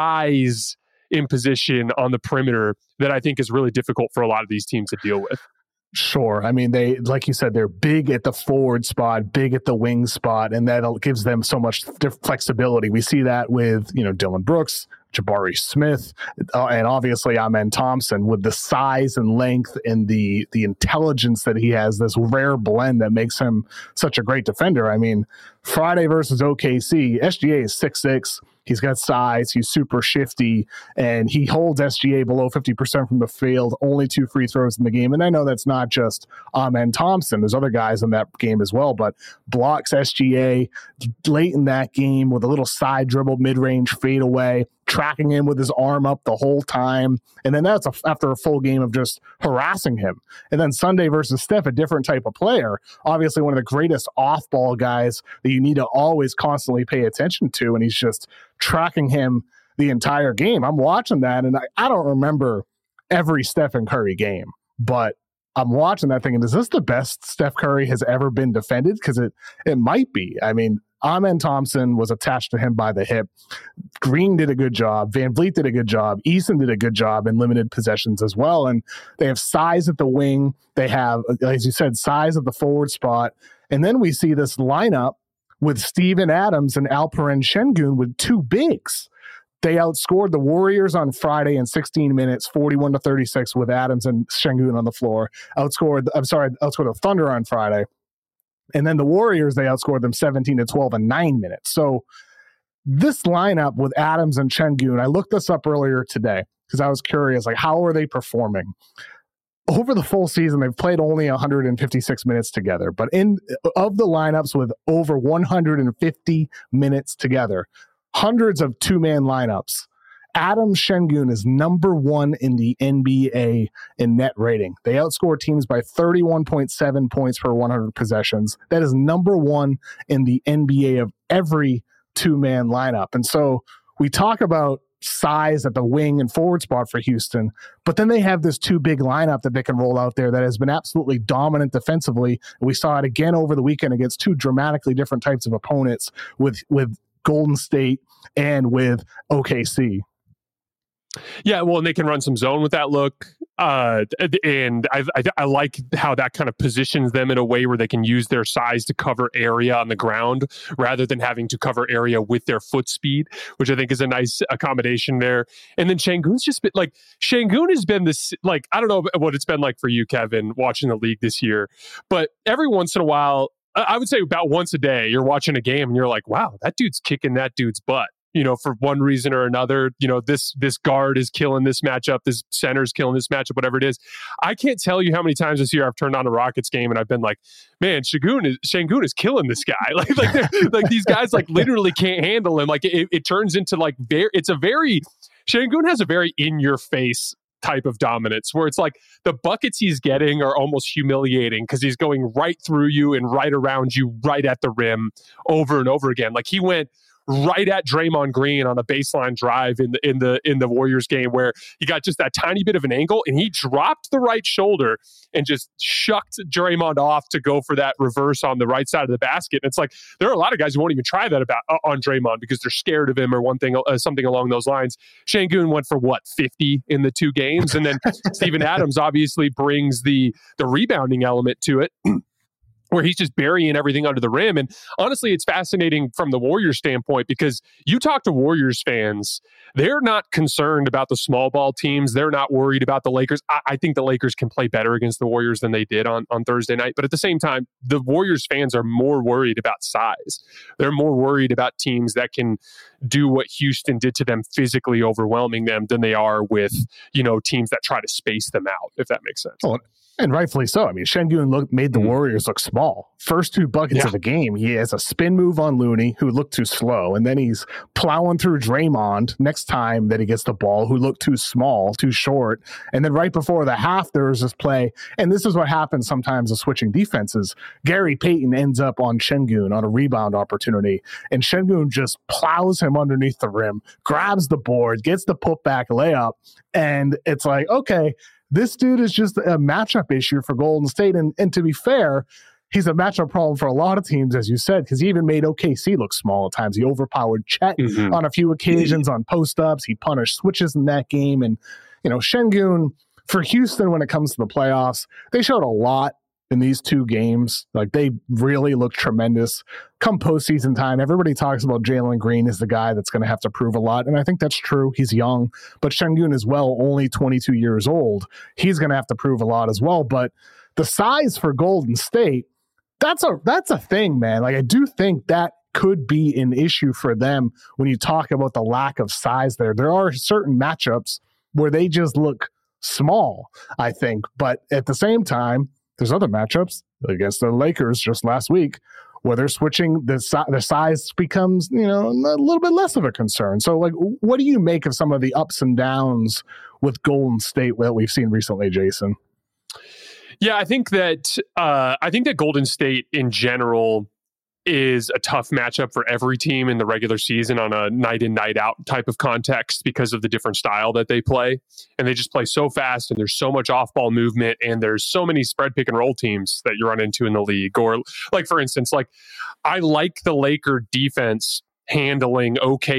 [SPEAKER 2] size imposition on the perimeter that I think is really difficult for a lot of these teams to deal with.
[SPEAKER 1] Sure. I mean, they, like you said, they're big at the forward spot, big at the wing spot, and that gives them so much flexibility. We see that with, Dylan Brooks, Jabari Smith, and obviously Amen Thompson, with the size and length and the intelligence that he has, this rare blend that makes him such a great defender. I mean, Friday versus OKC, SGA is 6'6". He's got size. He's super shifty, and he holds SGA below 50% from the field, only 2 free throws in the game. And I know that's not just Amen Thompson. There's other guys in that game as well, but blocks SGA late in that game with a little side dribble, mid-range fadeaway, tracking him with his arm up the whole time. And then that's after a full game of just harassing him. And then Sunday versus Steph, a different type of player. Obviously one of the greatest off-ball guys that you need to always constantly pay attention to. And he's just tracking him the entire game. I'm watching that, and I don't remember every Stephen Curry game, but I'm watching that thinking, is this the best Steph Curry has ever been defended? Because it might be. I mean, Amen Thompson was attached to him by the hip. Green did a good job. VanVleet did a good job. Eason did a good job in limited possessions as well. And they have size at the wing. They have, as you said, size at the forward spot. And then we see this lineup with Steven Adams and Alperen Şengün with 2 bigs. They outscored the Warriors on Friday in 16 minutes, 41-36 with Adams and Şengün on the floor. Outscored the Thunder on Friday. And then the Warriors, they outscored them 17-12 in 9 minutes. So this lineup with Adams and Şengün, I looked this up earlier today because I was curious, how are they performing? Over the full season, they've played only 156 minutes together. But of the lineups with over 150 minutes together, hundreds of 2-man lineups, Adam Şengün is number 1 in the NBA in net rating. They outscore teams by 31.7 points per 100 possessions. That is number 1 in the NBA of every 2-man lineup. And so we talk about size at the wing and forward spot for Houston, but then they have this 2 big lineup that they can roll out there that has been absolutely dominant defensively. And we saw it again over the weekend against 2 dramatically different types of opponents with Golden State and with OKC.
[SPEAKER 2] Yeah, well, and they can run some zone with that look. And I like how that kind of positions them in a way where they can use their size to cover area on the ground rather than having to cover area with their foot speed, which I think is a nice accommodation there. And then Şengün's just been like, Şengün has been this, like, I don't know what it's been like for you, Kevin, watching the league this year, but every once in a while, I would say about once a day, you're watching a game and you're like, wow, that dude's kicking that dude's butt. For one reason or another, this guard is killing this matchup, this center is killing this matchup, whatever it is. I can't tell you how many times this year I've turned on a Rockets game and I've been like, man, Şengün is killing this guy. like these guys like literally can't handle him. Like it turns into like Şengün has a very in your face type of dominance where it's like the buckets he's getting are almost humiliating because he's going right through you and right around you, right at the rim over and over again. Like he went right at Draymond Green on a baseline drive in the Warriors game where he got just that tiny bit of an angle and he dropped the right shoulder and just shucked Draymond off to go for that reverse on the right side of the basket. And it's like there are a lot of guys who won't even try that on Draymond because they're scared of him or something along those lines. Şengün went for 50 in the 2 games, and then Steven Adams obviously brings the rebounding element to it. Where he's just burying everything under the rim. And honestly, it's fascinating from the Warriors standpoint because you talk to Warriors fans, they're not concerned about the small ball teams. They're not worried about the Lakers. I think the Lakers can play better against the Warriors than they did on Thursday night. But at the same time, the Warriors fans are more worried about size. They're more worried about teams that can do what Houston did to them, physically overwhelming them, than they are with, teams that try to space them out, if that makes sense.
[SPEAKER 1] Well, and rightfully so. I mean, Şengün made the Warriors look small. First 2 buckets of the game, he has a spin move on Looney, who looked too slow. And then he's plowing through Draymond next time that he gets the ball, who looked too small, too short. And then right before the half, there was this play. And this is what happens sometimes with switching defenses. Gary Payton ends up on Şengün on a rebound opportunity. And Şengün just plows him underneath the rim, grabs the board, gets the putback layup. And it's like, okay, this dude is just a matchup issue for Golden State. And to be fair, he's a matchup problem for a lot of teams, as you said, because he even made OKC look small at times. He overpowered Chet on a few occasions on post-ups. He punished switches in that game. And, Şengün, for Houston, when it comes to the playoffs, they showed a lot in these 2 games. Like, they really looked tremendous. Come postseason time, everybody talks about Jalen Green as the guy that's going to have to prove a lot, and I think that's true. He's young, but Şengün as well, only 22 years old. He's going to have to prove a lot as well, but the size for Golden State, that's a thing, man. Like, I do think that could be an issue for them when you talk about the lack of size there. There are certain matchups where they just look small, I think, but at the same time, there's other matchups against the Lakers just last week where they're switching, the size becomes, a little bit less of a concern. So, like, what do you make of some of the ups and downs with Golden State that we've seen recently, Jason?
[SPEAKER 2] Yeah, I think that Golden State in general is a tough matchup for every team in the regular season on a night in, night out type of context because of the different style that they play. And they just play so fast and there's so much off-ball movement and there's so many spread pick and roll teams that you run into in the league. Or like, for instance, like I like the Laker defense handling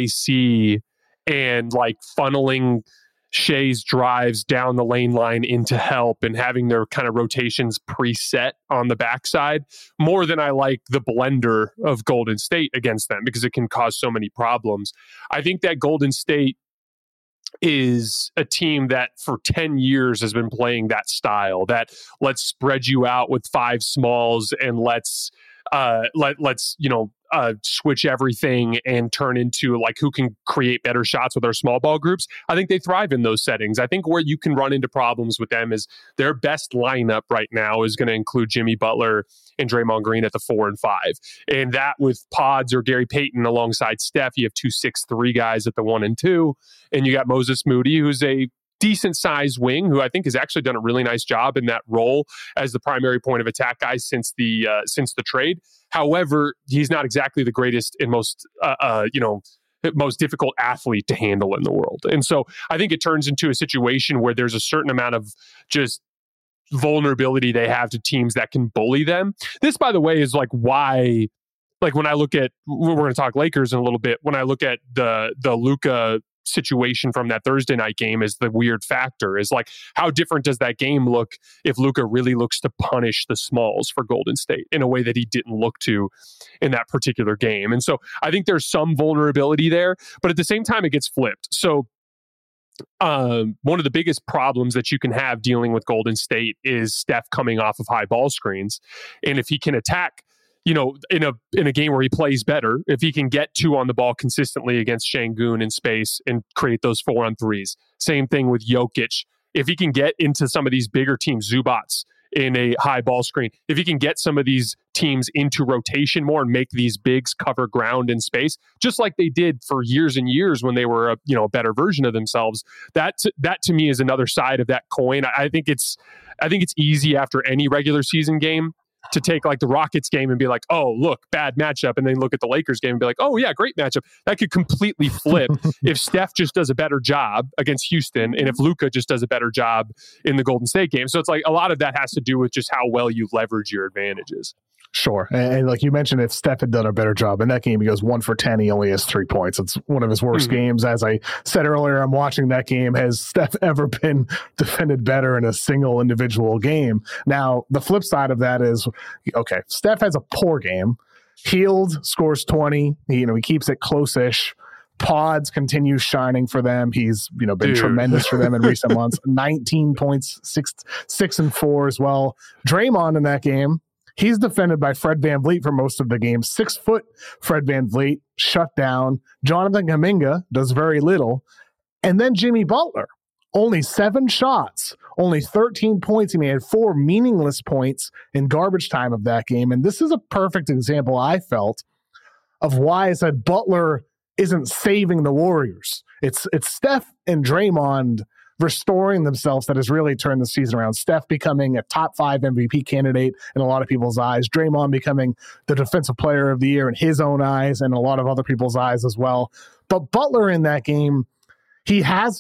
[SPEAKER 2] OKC and like funneling Shea's drives down the lane line into help and having their kind of rotations preset on the backside more than I like the blender of Golden State against them because it can cause so many problems. I think that Golden State is a team that for 10 years has been playing that style, that let's spread you out with 5 smalls and let's switch everything and turn into like who can create better shots with our small ball groups. I think they thrive in those settings. I think where you can run into problems with them is their best lineup right now is going to include Jimmy Butler and Draymond Green at the 4 and 5. And that with Pods or Gary Payton alongside Steph, you have 2 6'3" guys at the 1 and 2. And you got Moses Moody, who's a decent sized wing who I think has actually done a really nice job in that role as the primary point of attack guy since the trade. However, he's not exactly the greatest and most difficult athlete to handle in the world. And so I think it turns into a situation where there's a certain amount of just vulnerability they have to teams that can bully them. This, by the way, is like why, like when I look at, we're going to talk Lakers in a little bit, when I look at the Luka situation from that Thursday night game is the weird factor, is like, how different does that game look if Luka really looks to punish the smalls for Golden State in a way that he didn't look to in that particular game? And so I think there's some vulnerability there, but at the same time, it gets flipped. So one of the biggest problems that you can have dealing with Golden State is Steph coming off of high ball screens. And if he can attack, in a game where he plays better, if he can get 2 on the ball consistently against Şengün in space and create those 4-on-3s. Same thing with Jokic. If he can get into some of these bigger teams, Zubats in a high ball screen, if he can get some of these teams into rotation more and make these bigs cover ground in space, just like they did for years and years when they were a better version of themselves, that to me is another side of that coin. I think it's easy after any regular season game to take like the Rockets game and be like, oh, look, bad matchup. And then look at the Lakers game and be like, oh yeah, great matchup. That could completely flip if Steph just does a better job against Houston and if Luka just does a better job in the Golden State game. So it's like a lot of that has to do with just how well you leverage your advantages.
[SPEAKER 1] Sure. And like you mentioned, if Steph had done a better job in that game, he goes 1 for 10. He only has 3 points. It's one of his worst games. As I said earlier, I'm watching that game. Has Steph ever been defended better in a single individual game? Now, the flip side of that is, okay, Steph has a poor game. Hield scores 20. He keeps it close-ish. Pods continues shining for them. He's been tremendous for them in recent months. 19 points, 6 and 4 as well. Draymond in that game, he's defended by Fred VanVleet for most of the game. 6 foot Fred VanVleet shut down. Jonathan Kuminga does very little. And then Jimmy Butler, only 7 shots, only 13 points. He had 4 meaningless points in garbage time of that game. And this is a perfect example, I felt, of why I said Butler isn't saving the Warriors. It's Steph and Draymond restoring themselves that has really turned the season around. Steph becoming a top 5 MVP candidate in a lot of people's eyes. Draymond becoming the defensive player of the year in his own eyes and a lot of other people's eyes as well. But Butler in that game, he's had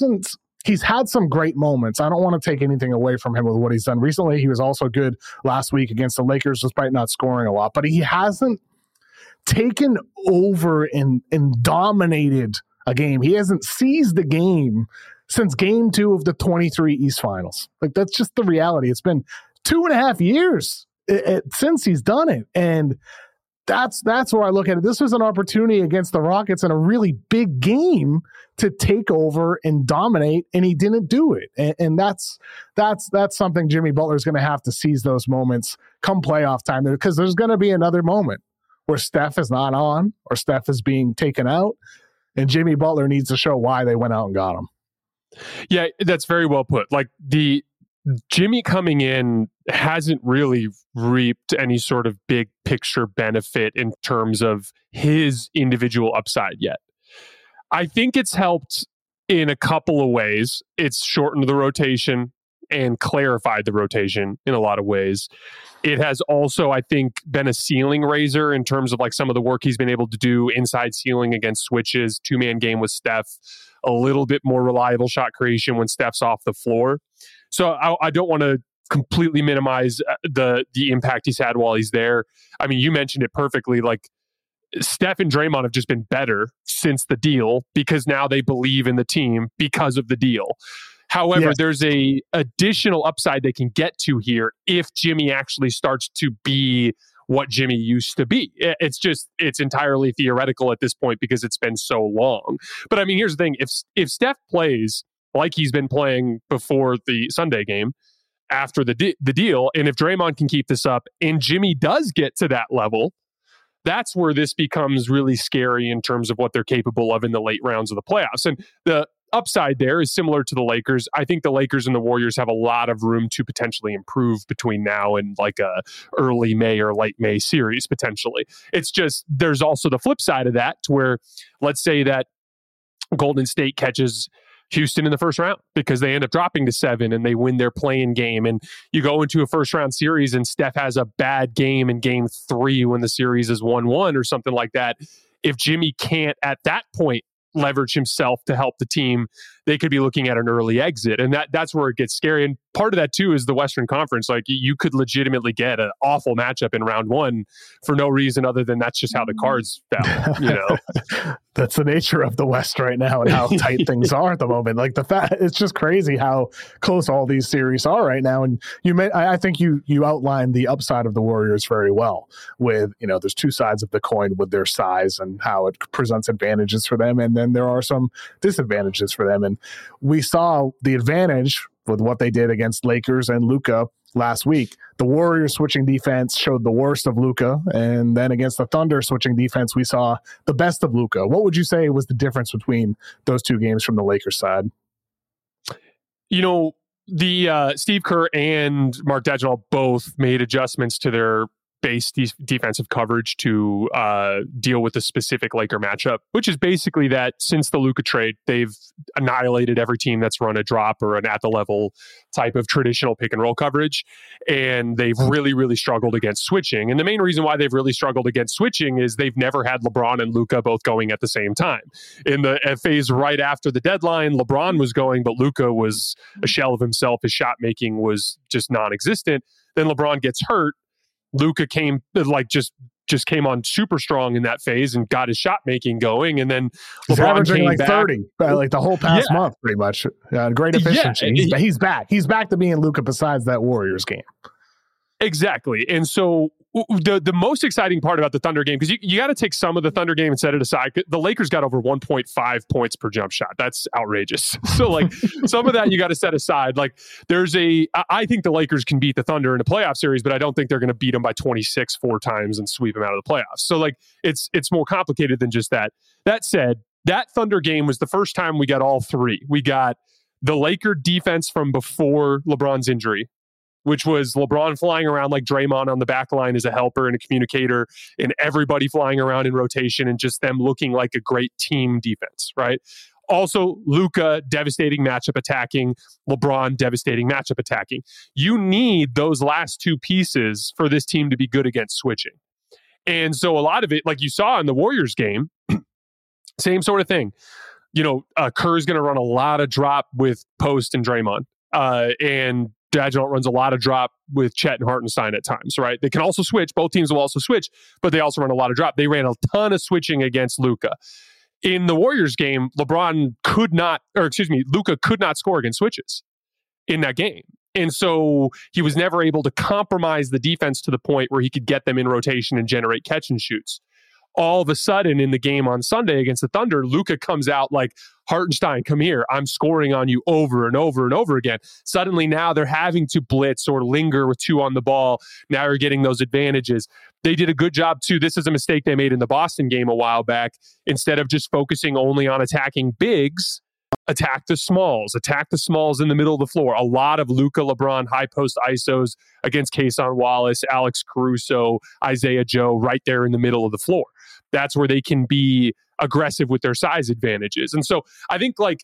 [SPEAKER 1] some great moments. I don't want to take anything away from him with what he's done recently. He was also good last week against the Lakers, despite not scoring a lot, but he hasn't taken over and dominated a game. He hasn't seized the game since game 2 of the 23 East Finals. Like, that's just the reality. It's been 2.5 years since he's done it. And that's where I look at it. This was an opportunity against the Rockets in a really big game to take over and dominate, and he didn't do it. And that's something Jimmy Butler's going to have to seize those moments come playoff time, because there's going to be another moment where Steph is not on or Steph is being taken out, and Jimmy Butler needs to show why they went out and got him.
[SPEAKER 2] Yeah, that's very well put. Like, the Jimmy coming in hasn't really reaped any sort of big picture benefit in terms of his individual upside yet. I think it's helped in a couple of ways. It's shortened the rotation and clarified the rotation in a lot of ways. It has also, I think, been a ceiling raiser in terms of like some of the work he's been able to do inside ceiling against switches, 2-man game with Steph, a little bit more reliable shot creation when Steph's off the floor. So I don't want to completely minimize the impact he's had while he's there. I mean, you mentioned it perfectly. Like, Steph and Draymond have just been better since the deal because now they believe in the team because of the deal. However, there's a additional upside they can get to here if Jimmy actually starts to be what Jimmy used to be. It's entirely theoretical at this point because it's been so long. But I mean, here's the thing. If Steph plays like he's been playing before the Sunday game, after the deal, and if Draymond can keep this up and Jimmy does get to that level, that's where this becomes really scary in terms of what they're capable of in the late rounds of the playoffs. And the upside there is similar to the Lakers. I think the Lakers and the Warriors have a lot of room to potentially improve between now and like a early May or late May series potentially. It's just, there's also the flip side of that, to where, let's say that Golden State catches Houston in the first round because they end up dropping to 7 and they win their play-in game, and you go into a first round series and Steph has a bad game in game 3 when the series is 1-1 or something like that. If Jimmy can't at that point leverage himself to help the team, they could be looking at an early exit. And that's where it gets scary. And part of that too is the Western Conference. Like, you could legitimately get an awful matchup in round one for no reason other than that's just how the cards fell,
[SPEAKER 1] That's the nature of the West right now and how tight things are at the moment. Like, it's just crazy how close all these series are right now. And I think you outlined the upside of the Warriors very well with, there's two sides of the coin with their size and how it presents advantages for them. And then there are some disadvantages for them. And we saw the advantage with what they did against Lakers and Luka last week. The Warriors switching defense showed the worst of Luka, and then against the Thunder switching defense, we saw the best of Luka. What would you say was the difference between those two games from the Lakers side?
[SPEAKER 2] The Steve Kerr and Mark Daigneault both made adjustments to their base defensive coverage to deal with the specific Laker matchup, which is basically that since the Luka trade, they've annihilated every team that's run a drop or an at the level type of traditional pick and roll coverage. And they've really, really struggled against switching. And the main reason why they've really struggled against switching is they've never had LeBron and Luka both going at the same time. In the phase right after the deadline, LeBron was going, but Luka was a shell of himself. His shot making was just non-existent. Then LeBron gets hurt. Luka came just came on super strong in that phase and got his shot making going, and then
[SPEAKER 1] he's
[SPEAKER 2] LeBron
[SPEAKER 1] averaging
[SPEAKER 2] came
[SPEAKER 1] like
[SPEAKER 2] back.
[SPEAKER 1] 30 like the whole past month, pretty much. Great efficiency.
[SPEAKER 2] Yeah,
[SPEAKER 1] he's back. He's back to being Luka besides that Warriors game.
[SPEAKER 2] Exactly. And so the most exciting part about the Thunder game, because you got to take some of the Thunder game and set it aside. The Lakers got over 1.5 points per jump shot. That's outrageous. So like some of that you got to set aside. Like I think the Lakers can beat the Thunder in a playoff series, but I don't think they're going to beat them by 26 4 times and sweep them out of the playoffs. So like it's more complicated than just that. That said, that Thunder game was the first time we got all three. We got the Laker defense from before LeBron's injury, which was LeBron flying around like Draymond on the back line as a helper and a communicator, and everybody flying around in rotation and just them looking like a great team defense, right? Also, Luka, devastating matchup attacking. LeBron, devastating matchup attacking. You need those last two pieces for this team to be good against switching. And so a lot of it, like you saw in the Warriors game, same sort of thing. Kerr's going to run a lot of drop with Post and Draymond. And Daigneault runs a lot of drop with Chet and Hartenstein at times, right? They can also switch. Both teams will also switch, but they also run a lot of drop. They ran a ton of switching against Luka. In the Warriors game, Luka could not score against switches in that game. And so he was never able to compromise the defense to the point where he could get them in rotation and generate catch and shoots. All of a sudden in the game on Sunday against the Thunder, Luka comes out like, Hartenstein, come here. I'm scoring on you over and over and over again. Suddenly now they're having to blitz or linger with two on the ball. Now you're getting those advantages. They did a good job too. This is a mistake they made in the Boston game a while back. Instead of just focusing only on attacking bigs, attack the smalls in the middle of the floor. A lot of Luka, LeBron, high post ISOs against Kayson Wallace, Alex Caruso, Isaiah Joe, right there in the middle of the floor. That's where they can be aggressive with their size advantages. And so I think like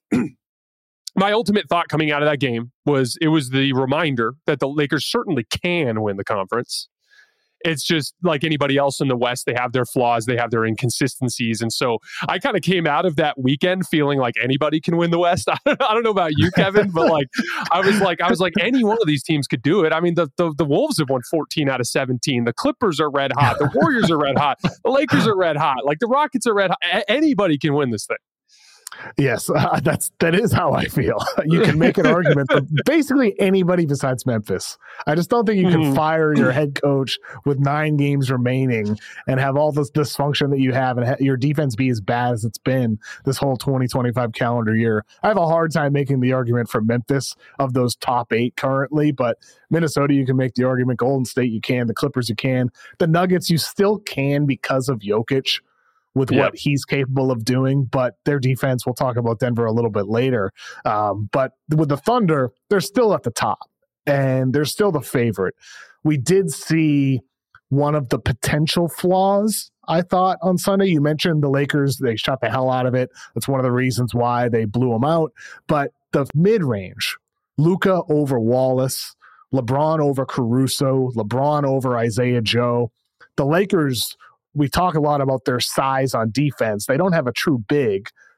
[SPEAKER 2] my ultimate thought coming out of that game was it was the reminder that the Lakers certainly can win the conference. It's just like anybody else in the West, they have their flaws, they have their inconsistencies. And so I kind of came out of that weekend feeling like anybody can win the West. I don't know about you, Kevin, but like I was like any one of these teams could do it. I mean, the Wolves have won 14 out of 17. The Clippers are red hot. The Warriors are red hot. The Lakers are red hot. Like the Rockets are red hot. Anybody can win this thing.
[SPEAKER 1] Yes, that is how I feel. You can make an argument for basically anybody besides Memphis. I just don't think you can fire your head coach with 9 games remaining and have all this dysfunction that you have and your defense be as bad as it's been this whole 2025 calendar year. I have a hard time making the argument for Memphis of those top 8 currently, but Minnesota, you can make the argument. Golden State, you can. The Clippers, you can. The Nuggets, you still can because of Jokic. With what he's capable of doing, but their defense, we'll talk about Denver a little bit later. But with the Thunder, they're still at the top and they're still the favorite. We did see one of the potential flaws, I thought, on Sunday. You mentioned the Lakers, they shot the hell out of it. That's one of the reasons why they blew them out. But the mid-range, Luka over Wallace, LeBron over Caruso, LeBron over Isaiah Joe. The Lakers, we talk a lot about their size on defense. They don't have a true big,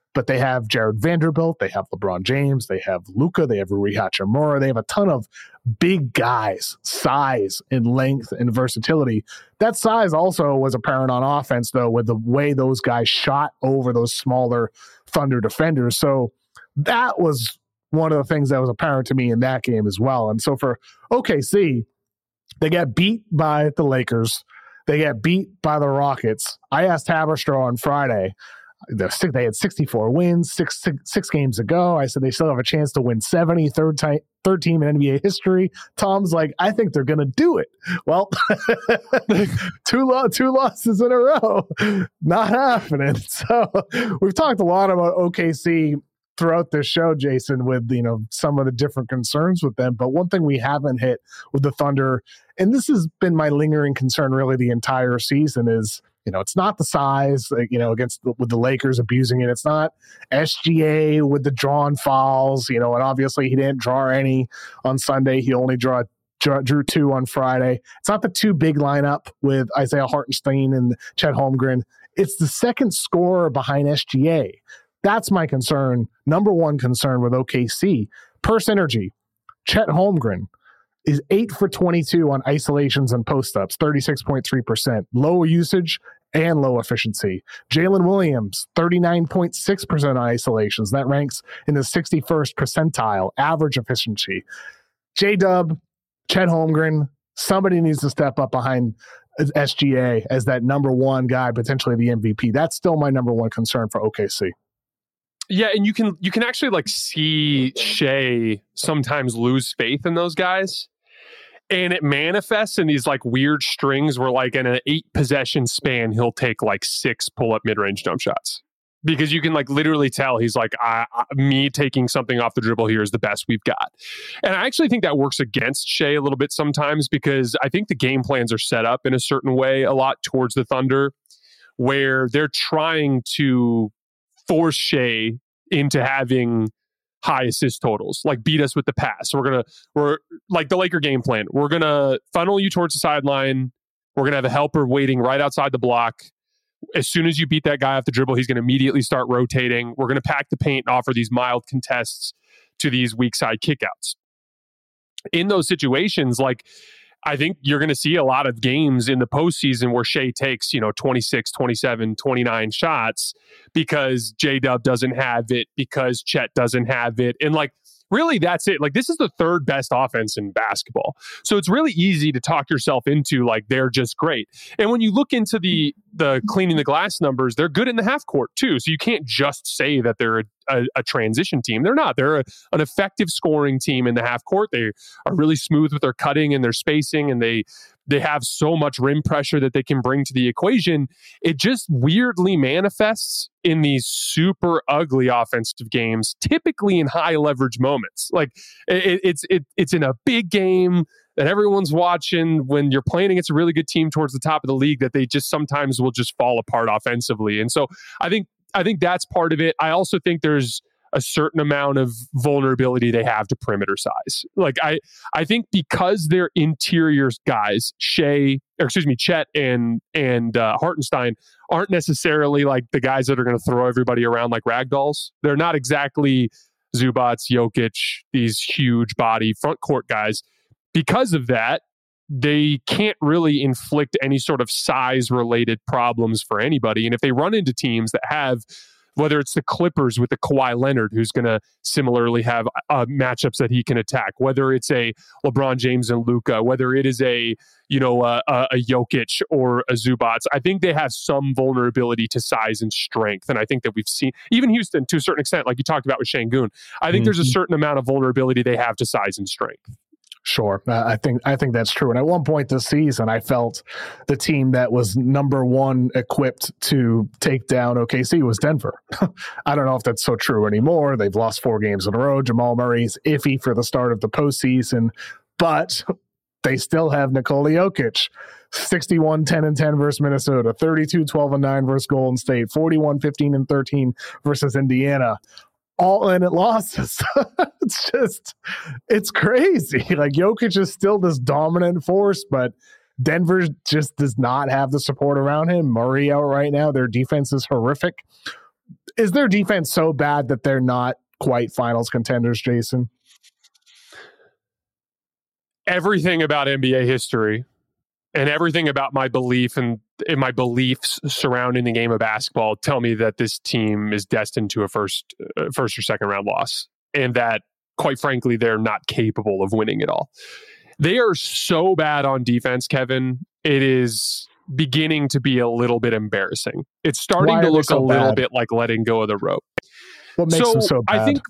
[SPEAKER 1] but they have Jared Vanderbilt, they have LeBron James, they have Luka, they have Rui Hachimura, they have a ton of big guys, size and length and versatility. That size also was apparent on offense, though, with the way those guys shot over those smaller Thunder defenders. So that was one of the things that was apparent to me in that game as well. And so for OKC, they got beat by the Lakers. They got beat by the Rockets. I asked Haberstroh on Friday, they had 64 wins, six games ago. I said they still have a chance to win 70, third team in NBA history. Tom's like, I think they're going to do it. Well, two losses in a row, not happening. So we've talked a lot about OKC throughout this show, Jason, with some of the different concerns with them. But one thing we haven't hit with the Thunder, and this has been my lingering concern really the entire season, is it's not the size, with the Lakers abusing it. It's not SGA with the drawn fouls, and obviously he didn't draw any on Sunday. He only drew 2 on Friday. It's not the 2 big lineup with Isaiah Hartenstein and Chet Holmgren. It's the second scorer behind SGA. That's my concern. Number one concern with OKC. Per synergy, Chet Holmgren is 8 for 22 on isolations and post-ups, 36.3%. Low usage and low efficiency. Jalen Williams, 39.6% on isolations. That ranks in the 61st percentile, average efficiency. J-Dub, Chet Holmgren, somebody needs to step up behind SGA as that number one guy, potentially the MVP. That's still my number one concern for OKC.
[SPEAKER 2] Yeah, and you can actually see Shea sometimes lose faith in those guys. And it manifests in these weird strings where in an 8 possession span, he'll take 6 pull-up mid-range jump shots. Because you can literally tell he's me taking something off the dribble here is the best we've got. And I actually think that works against Shea a little bit sometimes, because I think the game plans are set up in a certain way a lot towards the Thunder, where they're trying to force Shea into having high assist totals, beat us with the pass. We're like the Laker game plan. We're going to funnel you towards the sideline. We're going to have a helper waiting right outside the block. As soon as you beat that guy off the dribble, he's going to immediately start rotating. We're going to pack the paint and offer these mild contests to these weak side kickouts. In those situations, I think you're going to see a lot of games in the postseason where Shea takes, 26, 27, 29 shots because J-Dub doesn't have it, because Chet doesn't have it. And really, that's it. This is the third best offense in basketball. So it's really easy to talk yourself into they're just great. And when you look into the cleaning the glass numbers, they're good in the half court too. So you can't just say that they're a transition team. They're not. They're an effective scoring team in the half court. They are really smooth with their cutting and their spacing, and they have so much rim pressure that they can bring to the equation. It just weirdly manifests in these super ugly offensive games, typically in high leverage moments. It's in a big game that everyone's watching when you're playing against a really good team towards the top of the league, that they just sometimes will just fall apart offensively. And so I think that's part of it. I also think there's a certain amount of vulnerability they have to perimeter size. I think because they're interior guys, Chet and Hartenstein aren't necessarily the guys that are going to throw everybody around like ragdolls. They're not exactly Zubac, Jokic, these huge body front court guys. Because of that, they can't really inflict any sort of size related problems for anybody. And if they run into teams that have, whether it's the Clippers with the Kawhi Leonard, who's going to similarly have matchups that he can attack, whether it's a LeBron James and Luka, whether it is a Jokic or a Zubac, I think they have some vulnerability to size and strength. And I think that we've seen, even Houston to a certain extent, like you talked about with Şengün, I think there's a certain amount of vulnerability they have to size and strength.
[SPEAKER 1] Sure. I think that's true. And at one point this season, I felt the team that was number one equipped to take down OKC was Denver. I don't know if that's so true anymore. They've lost 4 games in a row. Jamal Murray's iffy for the start of the postseason, but they still have Nikola Jokic. 61, 10, and 10 versus Minnesota, 32, 12, and 9 versus Golden State, 41, 15, and 13 versus Indiana. All in at losses. It's crazy. Jokic is still this dominant force, but Denver just does not have the support around him. Murray out right now. Their defense is horrific. Is their defense so bad that they're not quite finals contenders, Jason?
[SPEAKER 2] Everything about NBA history and everything about my belief and my beliefs surrounding the game of basketball tell me that this team is destined to a first or second round loss, and that, quite frankly, they're not capable of winning it all. They are so bad on defense, Kevin. It is beginning to be a little bit embarrassing. It's starting to look a little bit like letting go of the rope.
[SPEAKER 1] What makes them so bad?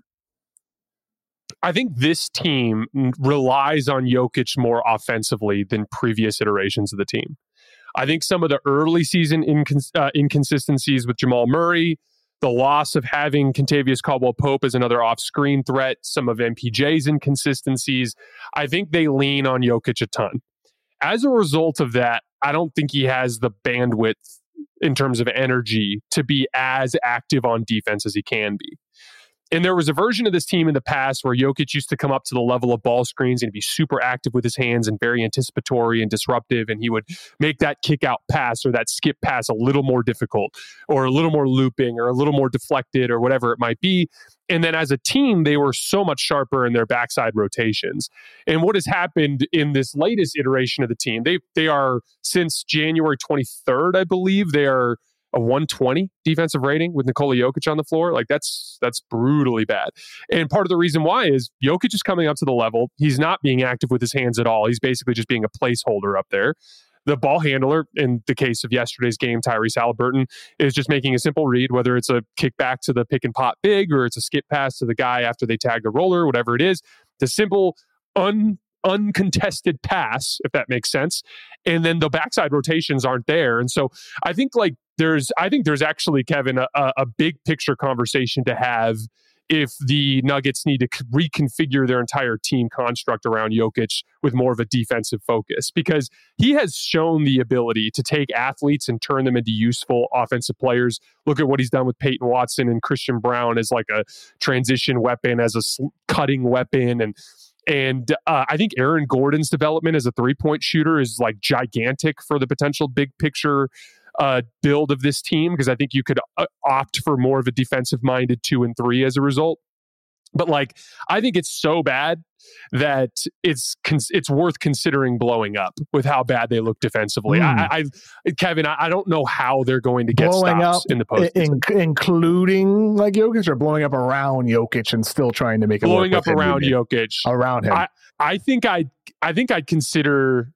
[SPEAKER 2] I think this team relies on Jokic more offensively than previous iterations of the team. I think some of the early season inconsistencies with Jamal Murray, the loss of having Kentavious Caldwell-Pope as another off-screen threat, some of MPJ's inconsistencies, I think they lean on Jokic a ton. As a result of that, I don't think he has the bandwidth in terms of energy to be as active on defense as he can be. And there was a version of this team in the past where Jokic used to come up to the level of ball screens and be super active with his hands and very anticipatory and disruptive. And he would make that kick out pass or that skip pass a little more difficult or a little more looping or a little more deflected or whatever it might be. And then as a team, they were so much sharper in their backside rotations. And what has happened in this latest iteration of the team, they are, since January 23rd, I believe, they are a 120 defensive rating with Nikola Jokic on the floor. Like that's brutally bad. And part of the reason why is Jokic is coming up to the level. He's not being active with his hands at all. He's basically just being a placeholder up there. The ball handler, in the case of yesterday's game, Tyrese Haliburton, is just making a simple read, whether it's a kick back to the pick and pop big or it's a skip pass to the guy after they tag the roller, whatever it is. The simple uncontested pass, if that makes sense. And then the backside rotations aren't there. And so I think there's actually, Kevin, a big picture conversation to have if the Nuggets need to reconfigure their entire team construct around Jokic with more of a defensive focus, because he has shown the ability to take athletes and turn them into useful offensive players. Look at what he's done with Peyton Watson and Christian Brown as like a transition weapon, as a cutting weapon. And I think Aaron Gordon's development as a three-point shooter is like gigantic for the potential big picture build of this team, because I think you could opt for more of a defensive-minded 2 and 3 as a result. But I think it's so bad that it's worth considering blowing up with how bad they look defensively. Kevin, I don't know how they're going to get blowing stops up in the postseason,
[SPEAKER 1] including like Jokic, or blowing up around Jokic and still trying to make it
[SPEAKER 2] blowing up around Jokic
[SPEAKER 1] around him.
[SPEAKER 2] I think I'd consider.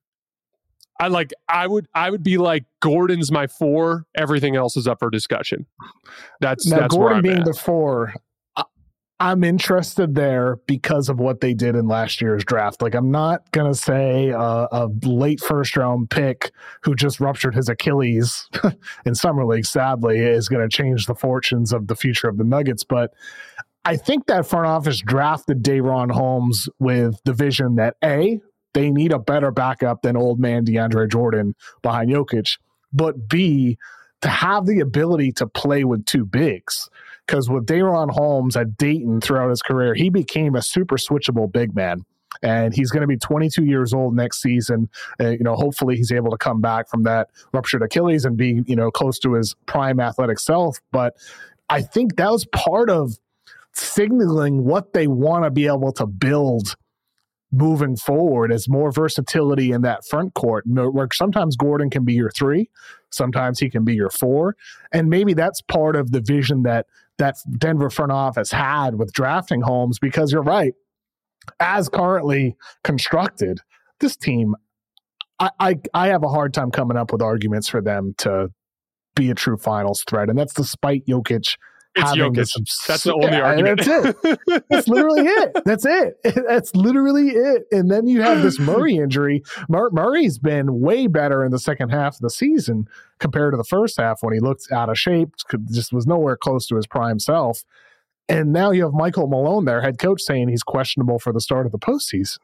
[SPEAKER 2] I would be like, Gordon's my 4. Everything else is up for discussion. That's
[SPEAKER 1] Gordon
[SPEAKER 2] where I'm
[SPEAKER 1] being
[SPEAKER 2] at.
[SPEAKER 1] the 4. I'm interested there because of what they did in last year's draft. I'm not going to say a late first round pick who just ruptured his Achilles in Summer League, sadly, is going to change the fortunes of the future of the Nuggets. But I think that front office drafted Day'Ron Holmes with the vision that A, they need a better backup than old man DeAndre Jordan behind Jokic, but B, to have the ability to play with 2 bigs. Because with Day'Ron Holmes at Dayton throughout his career, he became a super switchable big man. And he's going to be 22 years old next season. Hopefully he's able to come back from that ruptured Achilles and be, close to his prime athletic self. But I think that was part of signaling what they want to be able to build moving forward, as more versatility in that front court, where sometimes Gordon can be your 3, sometimes he can be your 4. And maybe that's part of the vision that Denver front office had with drafting Holmes, because you're right, as currently constructed, this team, I have a hard time coming up with arguments for them to be a true finals threat. And that's despite Jokic.
[SPEAKER 2] It's Jokic. That's the only argument.
[SPEAKER 1] That's it. That's literally it. That's it. That's literally it. And then you have this Murray injury. Murray's been way better in the second half of the season compared to the first half, when he looked out of shape, just was nowhere close to his prime self. And now you have Michael Malone, their head coach, saying he's questionable for the start of the postseason.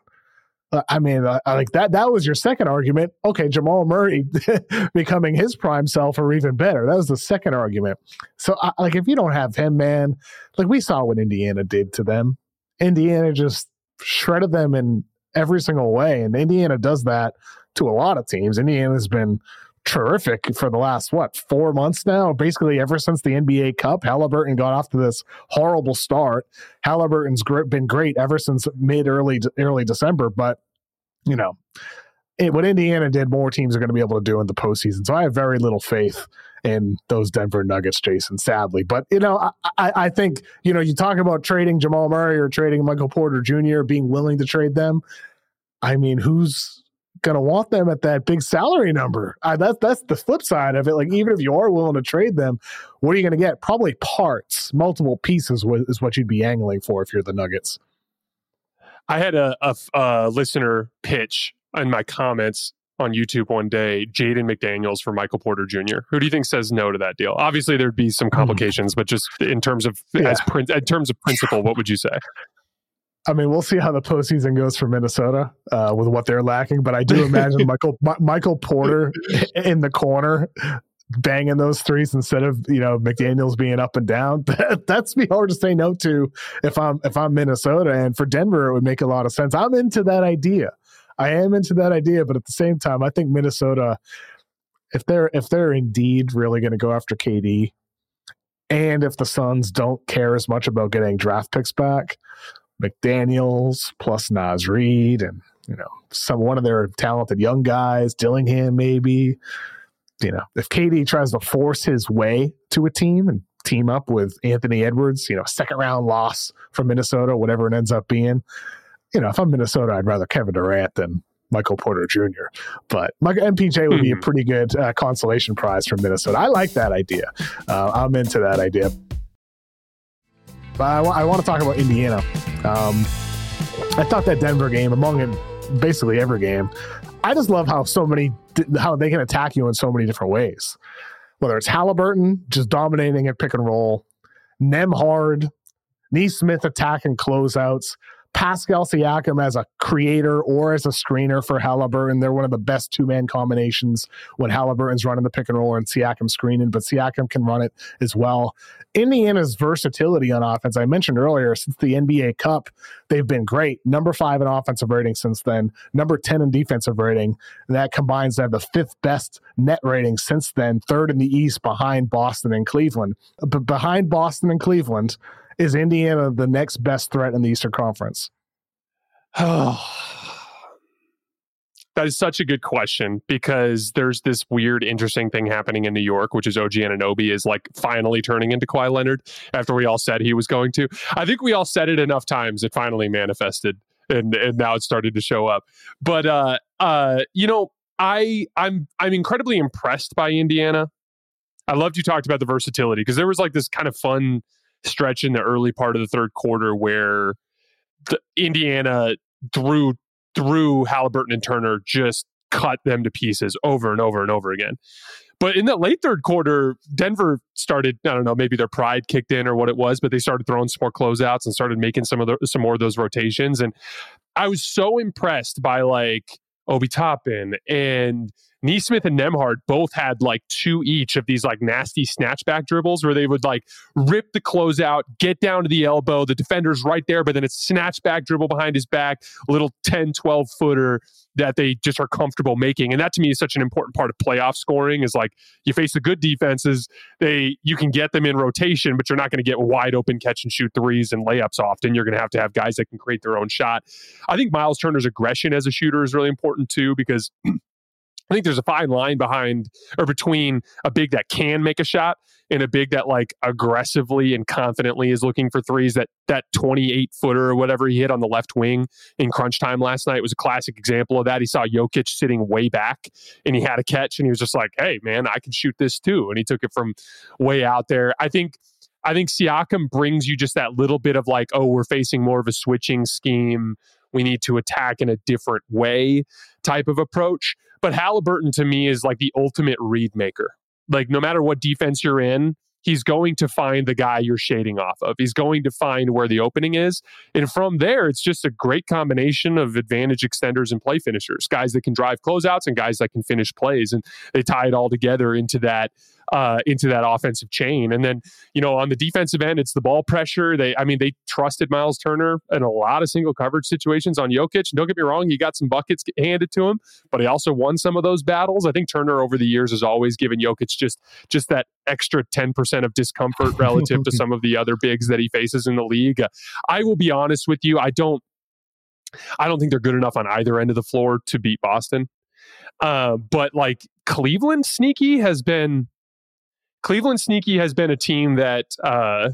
[SPEAKER 1] That was your second argument. Okay, Jamal Murray becoming his prime self or even better. That was the second argument. So, if you don't have him, man, we saw what Indiana did to them. Indiana just shredded them in every single way, and Indiana does that to a lot of teams. Indiana's been terrific for the last 4 months now, basically ever since the NBA Cup. Halliburton got off to this horrible start. Halliburton's been great ever since early December, but what Indiana did, more teams are going to be able to do in the postseason. So I have very little faith in those Denver Nuggets, Jason, sadly. But, I think, you talk about trading Jamal Murray or trading Michael Porter Jr., being willing to trade them. I mean, who's going to want them at that big salary number? That's the flip side of it. Like, even if you are willing to trade them, what are you going to get? Probably parts, multiple pieces is what you'd be angling for if you're the Nuggets.
[SPEAKER 2] I had a listener pitch in my comments on YouTube one day, Jaden McDaniels for Michael Porter Jr. Who do you think says no to that deal? Obviously, there'd be some complications, but just in terms of principle, what would you say?
[SPEAKER 1] I mean, we'll see how the postseason goes for Minnesota with what they're lacking, but I do imagine Michael Porter in the corner banging those threes instead of McDaniels being up and down. That's be hard to say no to if I'm Minnesota. And for Denver, it would make a lot of sense. I'm into that idea. I am into that idea, but at the same time, I think Minnesota, if they're indeed really going to go after KD, and if the Suns don't care as much about getting draft picks back, McDaniels plus Naz Reid and one of their talented young guys, Dillingham maybe. If KD tries to force his way to a team and team up with Anthony Edwards, second round loss from Minnesota, whatever it ends up being. If I'm Minnesota, I'd rather Kevin Durant than Michael Porter Jr. But MPJ would be a pretty good consolation prize for Minnesota. I like that idea. I'm into that idea. But I want to talk about Indiana. I thought that Denver game, among basically every game, I just love how they can attack you in so many different ways. Whether it's Halliburton just dominating at pick and roll, Nembhard, Nesmith attacking closeouts, Pascal Siakam as a creator or as a screener for Halliburton. They're one of the best two-man combinations when Halliburton's running the pick and roll and Siakam screening, but Siakam can run it as well. Indiana's versatility on offense, I mentioned earlier, since the NBA Cup, they've been great. Number 5 in offensive rating since then, number 10 in defensive rating. And that combines to have the 5th best net rating since then, 3rd in the East behind Boston and Cleveland. But behind Boston and Cleveland, is Indiana the next best threat in the Eastern Conference?
[SPEAKER 2] Oh, that is such a good question, because there's this weird, interesting thing happening in New York, which is OG Anunoby is like finally turning into Kawhi Leonard after we all said he was going to. I think we all said it enough times, it finally manifested, and now it's started to show up. But I'm incredibly impressed by Indiana. I loved you talked about the versatility, because there was like this kind of fun stretch in the early part of the third quarter where Indiana through Halliburton and Turner just cut them to pieces over and over and over again. But in the late third quarter, Denver started, I don't know, maybe their pride kicked in or what it was, but they started throwing some more closeouts and started making some more of those rotations. And I was so impressed by like Obi Toppin and Nesmith and Nembhard both had like 2 each of these like nasty snatchback dribbles where they would like rip the closeout, get down to the elbow, the defender's right there, but then it's snatchback dribble behind his back, a little 10, 12 footer that they just are comfortable making. And that to me is such an important part of playoff scoring, is like you face the good defenses, you can get them in rotation, but you're not going to get wide open catch and shoot threes and layups often. You're going to have guys that can create their own shot. I think Miles Turner's aggression as a shooter is really important too, because I think there's a fine line between a big that can make a shot and a big that like aggressively and confidently is looking for threes. That 28-footer or whatever he hit on the left wing in crunch time last night was a classic example of that. He saw Jokic sitting way back and he had a catch and he was just like, hey man, I can shoot this too. And he took it from way out there. I think Siakam brings you just that little bit of like, oh, we're facing more of a switching scheme, we need to attack in a different way type of approach. But Halliburton to me is like the ultimate read maker. Like no matter what defense you're in, he's going to find the guy you're shading off of. He's going to find where the opening is. And from there, it's just a great combination of advantage extenders and play finishers, guys that can drive closeouts and guys that can finish plays. And they tie it all together into that into that offensive chain. And then, on the defensive end, it's the ball pressure. They trusted Miles Turner in a lot of single coverage situations on Jokic. Don't get me wrong, he got some buckets handed to him, but he also won some of those battles. I think Turner over the years has always given Jokic just that extra 10% of discomfort relative to some of the other bigs that he faces in the league. I will be honest with you, I don't think they're good enough on either end of the floor to beat Boston. But like Cleveland sneaky has been a team that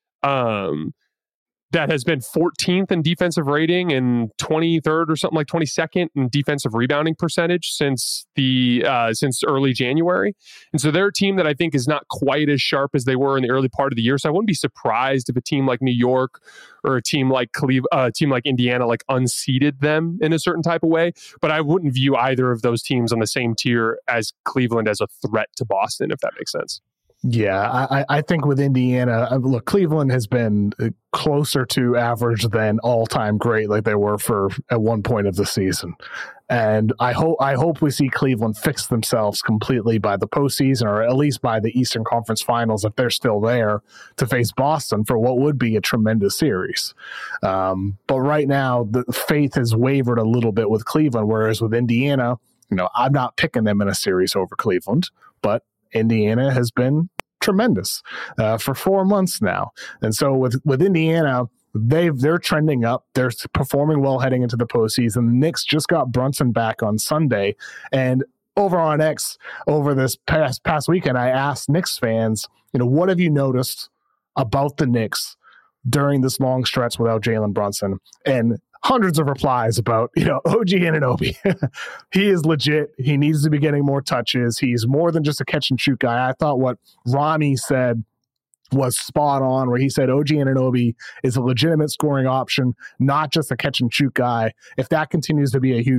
[SPEAKER 2] that has been 14th in defensive rating and 23rd or something, like 22nd in defensive rebounding percentage since early January. And so they're a team that I think is not quite as sharp as they were in the early part of the year. So I wouldn't be surprised if a team like New York or a team like Indiana like unseated them in a certain type of way. But I wouldn't view either of those teams on the same tier as Cleveland as a threat to Boston, if that makes sense.
[SPEAKER 1] Yeah, I think with Indiana, look, Cleveland has been closer to average than all-time great like they were at one point of the season. And I hope we see Cleveland fix themselves completely by the postseason, or at least by the Eastern Conference Finals, if they're still there, to face Boston for what would be a tremendous series. But right now, the faith has wavered a little bit with Cleveland, whereas with Indiana, I'm not picking them in a series over Cleveland, but Indiana has been tremendous for 4 months now. And so with Indiana, they're trending up. They're performing well heading into the postseason. The Knicks just got Brunson back on Sunday. And over on X, over this past weekend, I asked Knicks fans, what have you noticed about the Knicks during this long stretch without Jalen Brunson? And hundreds of replies about, OG Anunoby. He is legit. He needs to be getting more touches. He's more than just a catch and shoot guy. I thought what Ronnie said was spot on, where he said OG Anunoby is a legitimate scoring option, not just a catch and shoot guy. If that continues, it will be a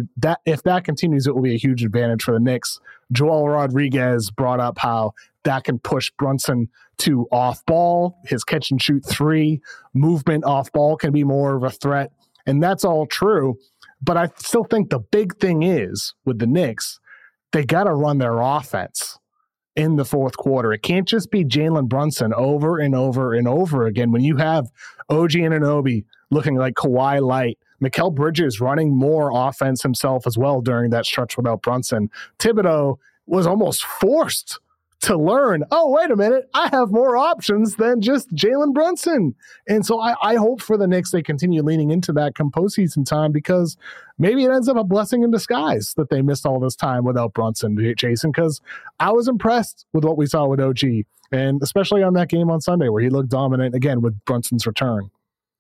[SPEAKER 1] huge advantage for the Knicks. Joel Rodriguez brought up how that can push Brunson to off ball. His catch and shoot three movement off ball can be more of a threat. And that's all true. But I still think the big thing is with the Knicks, they got to run their offense in the fourth quarter. It can't just be Jalen Brunson over and over and over again. When you have OG Anunoby looking like Kawhi Light, Mikal Bridges running more offense himself as well during that stretch without Brunson, Thibodeau was almost forced to learn, wait a minute, I have more options than just Jalen Brunson. And so I hope for the Knicks they continue leaning into that come postseason time, because maybe it ends up a blessing in disguise that they missed all this time without Brunson, Jason, because I was impressed with what we saw with OG, and especially on that game on Sunday where he looked dominant again with Brunson's return.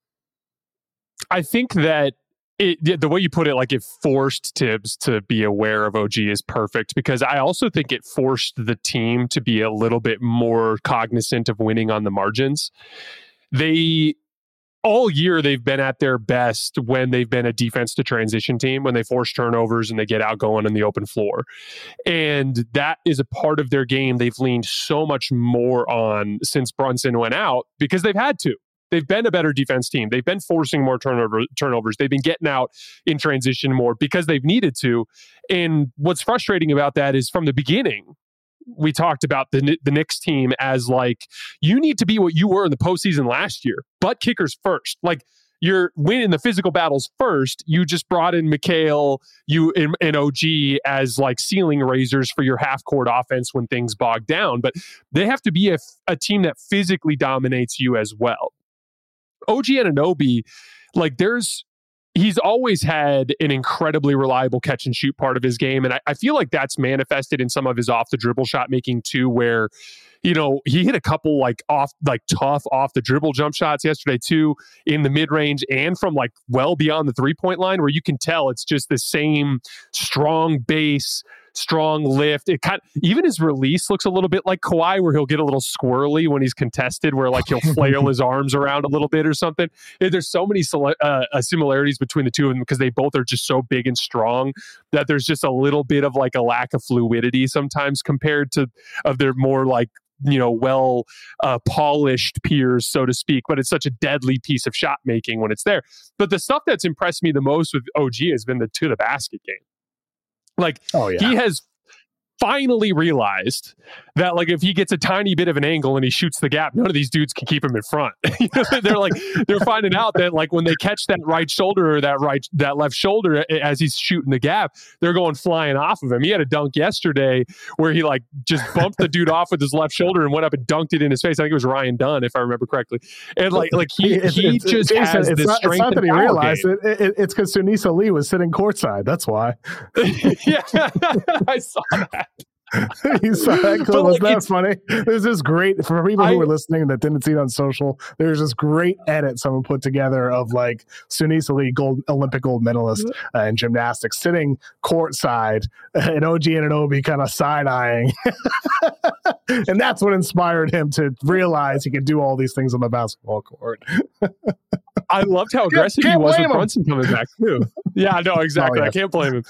[SPEAKER 2] I think that the way you put it, like it forced Tibbs to be aware of OG is perfect, because I also think it forced the team to be a little bit more cognizant of winning on the margins. All year they've been at their best when they've been a defense to transition team, when they force turnovers and they get outgoing on the open floor. And that is a part of their game they've leaned so much more on since Brunson went out, because they've had to. They've been a better defense team. They've been forcing more turnovers. They've been getting out in transition more because they've needed to. And what's frustrating about that is from the beginning, we talked about the Knicks team as like, you need to be what you were in the postseason last year. Butt kickers first. Like, you're winning the physical battles first. You just brought in Mikal, and OG as like ceiling raisers for your half-court offense when things bog down. But they have to be a team that physically dominates you as well. OG Anunoby, he's always had an incredibly reliable catch and shoot part of his game. And I feel like that's manifested in some of his off the dribble shot making too, where, he hit a couple tough off the dribble jump shots yesterday too, in the mid range and from like well beyond the 3-point line, where you can tell it's just the same strong base, strong lift. Even his release looks a little bit like Kawhi, where he'll get a little squirrely when he's contested, where like he'll flail his arms around a little bit or something. There's so many similarities between the two of them, because they both are just so big and strong that there's just a little bit of like a lack of fluidity sometimes compared to of their more like, polished peers, so to speak. But it's such a deadly piece of shot making when it's there. But the stuff that's impressed me the most with OG has been the to the basket game. Like, he has finally realized that like if he gets a tiny bit of an angle and he shoots the gap, none of these dudes can keep him in front. They're finding out that like when they catch that right shoulder or that left shoulder as he's shooting the gap, they're going flying off of him. He had a dunk yesterday where he like just bumped the dude off with his left shoulder and went up and dunked it in his face. I think it was Ryan Dunn, if I remember correctly. And like he just has this strength.
[SPEAKER 1] It's not that he realized
[SPEAKER 2] game.
[SPEAKER 1] It's because Sunisa Lee was sitting courtside. That's why.
[SPEAKER 2] Yeah, I saw that.
[SPEAKER 1] You saw that clip? Was that funny? There's this great, for people who were listening that didn't see it on social, there's this great edit someone put together of like Sunisa Lee, Olympic gold medalist in gymnastics, sitting courtside and OG Anunoby kind of side-eyeing. And that's what inspired him to realize he could do all these things on the basketball court.
[SPEAKER 2] I loved how aggressive he was with Brunson coming back too. Yeah, no, exactly. I can't blame him.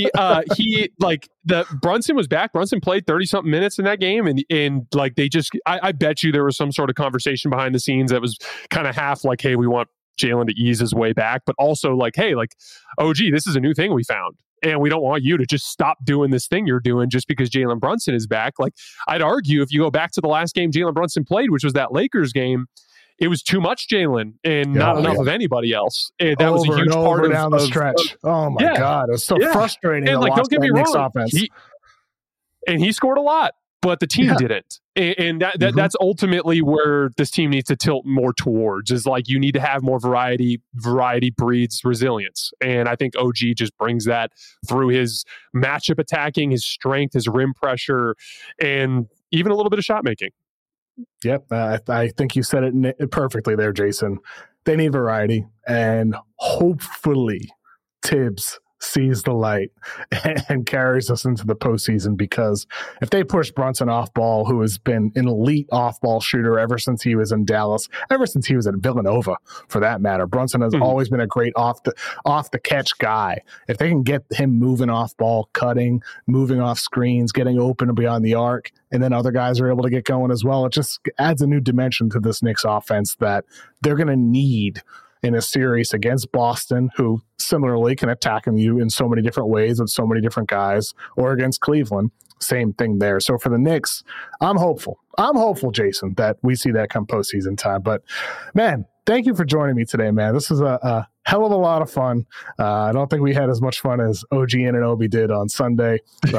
[SPEAKER 2] The Brunson was back. Brunson played 30-something minutes in that game, and like they just, I bet you there was some sort of conversation behind the scenes that was kind of half like, hey, we want Jalen to ease his way back, but also like, hey, like, OG, this is a new thing we found. And we don't want you to just stop doing this thing you're doing just because Jalen Brunson is back. Like, I'd argue if you go back to the last game Jalen Brunson played, which was that Lakers game, it was too much Jalen and not enough of anybody else. And that was a huge part
[SPEAKER 1] down the stretch. Oh my God, it was so frustrating.
[SPEAKER 2] And like, don't get me wrong, offense. He scored a lot, but the team didn't. And that's ultimately where this team needs to tilt more towards, is like you need to have more variety. Variety breeds resilience. And I think OG just brings that through his matchup attacking, his strength, his rim pressure, and even a little bit of shot making.
[SPEAKER 1] Yep. I think you said it perfectly there, Jason. They need variety, and hopefully Tibbs sees the light and carries us into the postseason, because if they push Brunson off ball, who has been an elite off ball shooter ever since he was in Dallas, ever since he was at Villanova for that matter, Brunson has always been a great off the catch guy. If they can get him moving off ball, cutting, moving off screens, getting open and beyond the arc, and then other guys are able to get going as well, it just adds a new dimension to this Knicks offense that they're going to need in a series against Boston, who similarly can attack you in so many different ways with so many different guys, or against Cleveland, same thing there. So for the Knicks, I'm hopeful, Jason, that we see that come postseason time. But man, thank you for joining me today, man. This is a hell of a lot of fun. I don't think we had as much fun as OG Anunoby did on Sunday.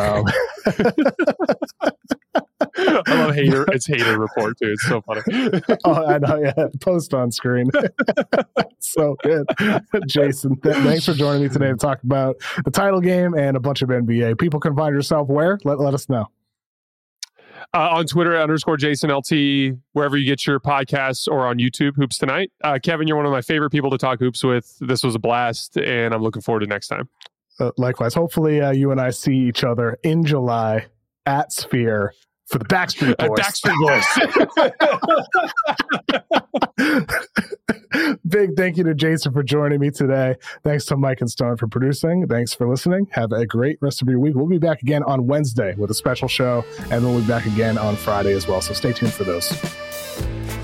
[SPEAKER 2] I love It's Hater Report too. It's so funny.
[SPEAKER 1] Oh, I know. Yeah, post on screen. So good, Jason. Thanks for joining me today to talk about the title game and a bunch of NBA. People can find yourself where? Let us know.
[SPEAKER 2] On Twitter _JasonLT, wherever you get your podcasts, or on YouTube, Hoops Tonight. Kevin, you're one of my favorite people to talk hoops with. This was a blast, and I'm looking forward to next time.
[SPEAKER 1] Likewise. Hopefully you and I see each other in July at Sphere for the Backstreet Boys. Big thank you to Jason for joining me today. Thanks to Mike and Stone for producing. Thanks for listening. Have a great rest of your week. We'll be back again on Wednesday with a special show, and we'll be back again on Friday as well. So stay tuned for those.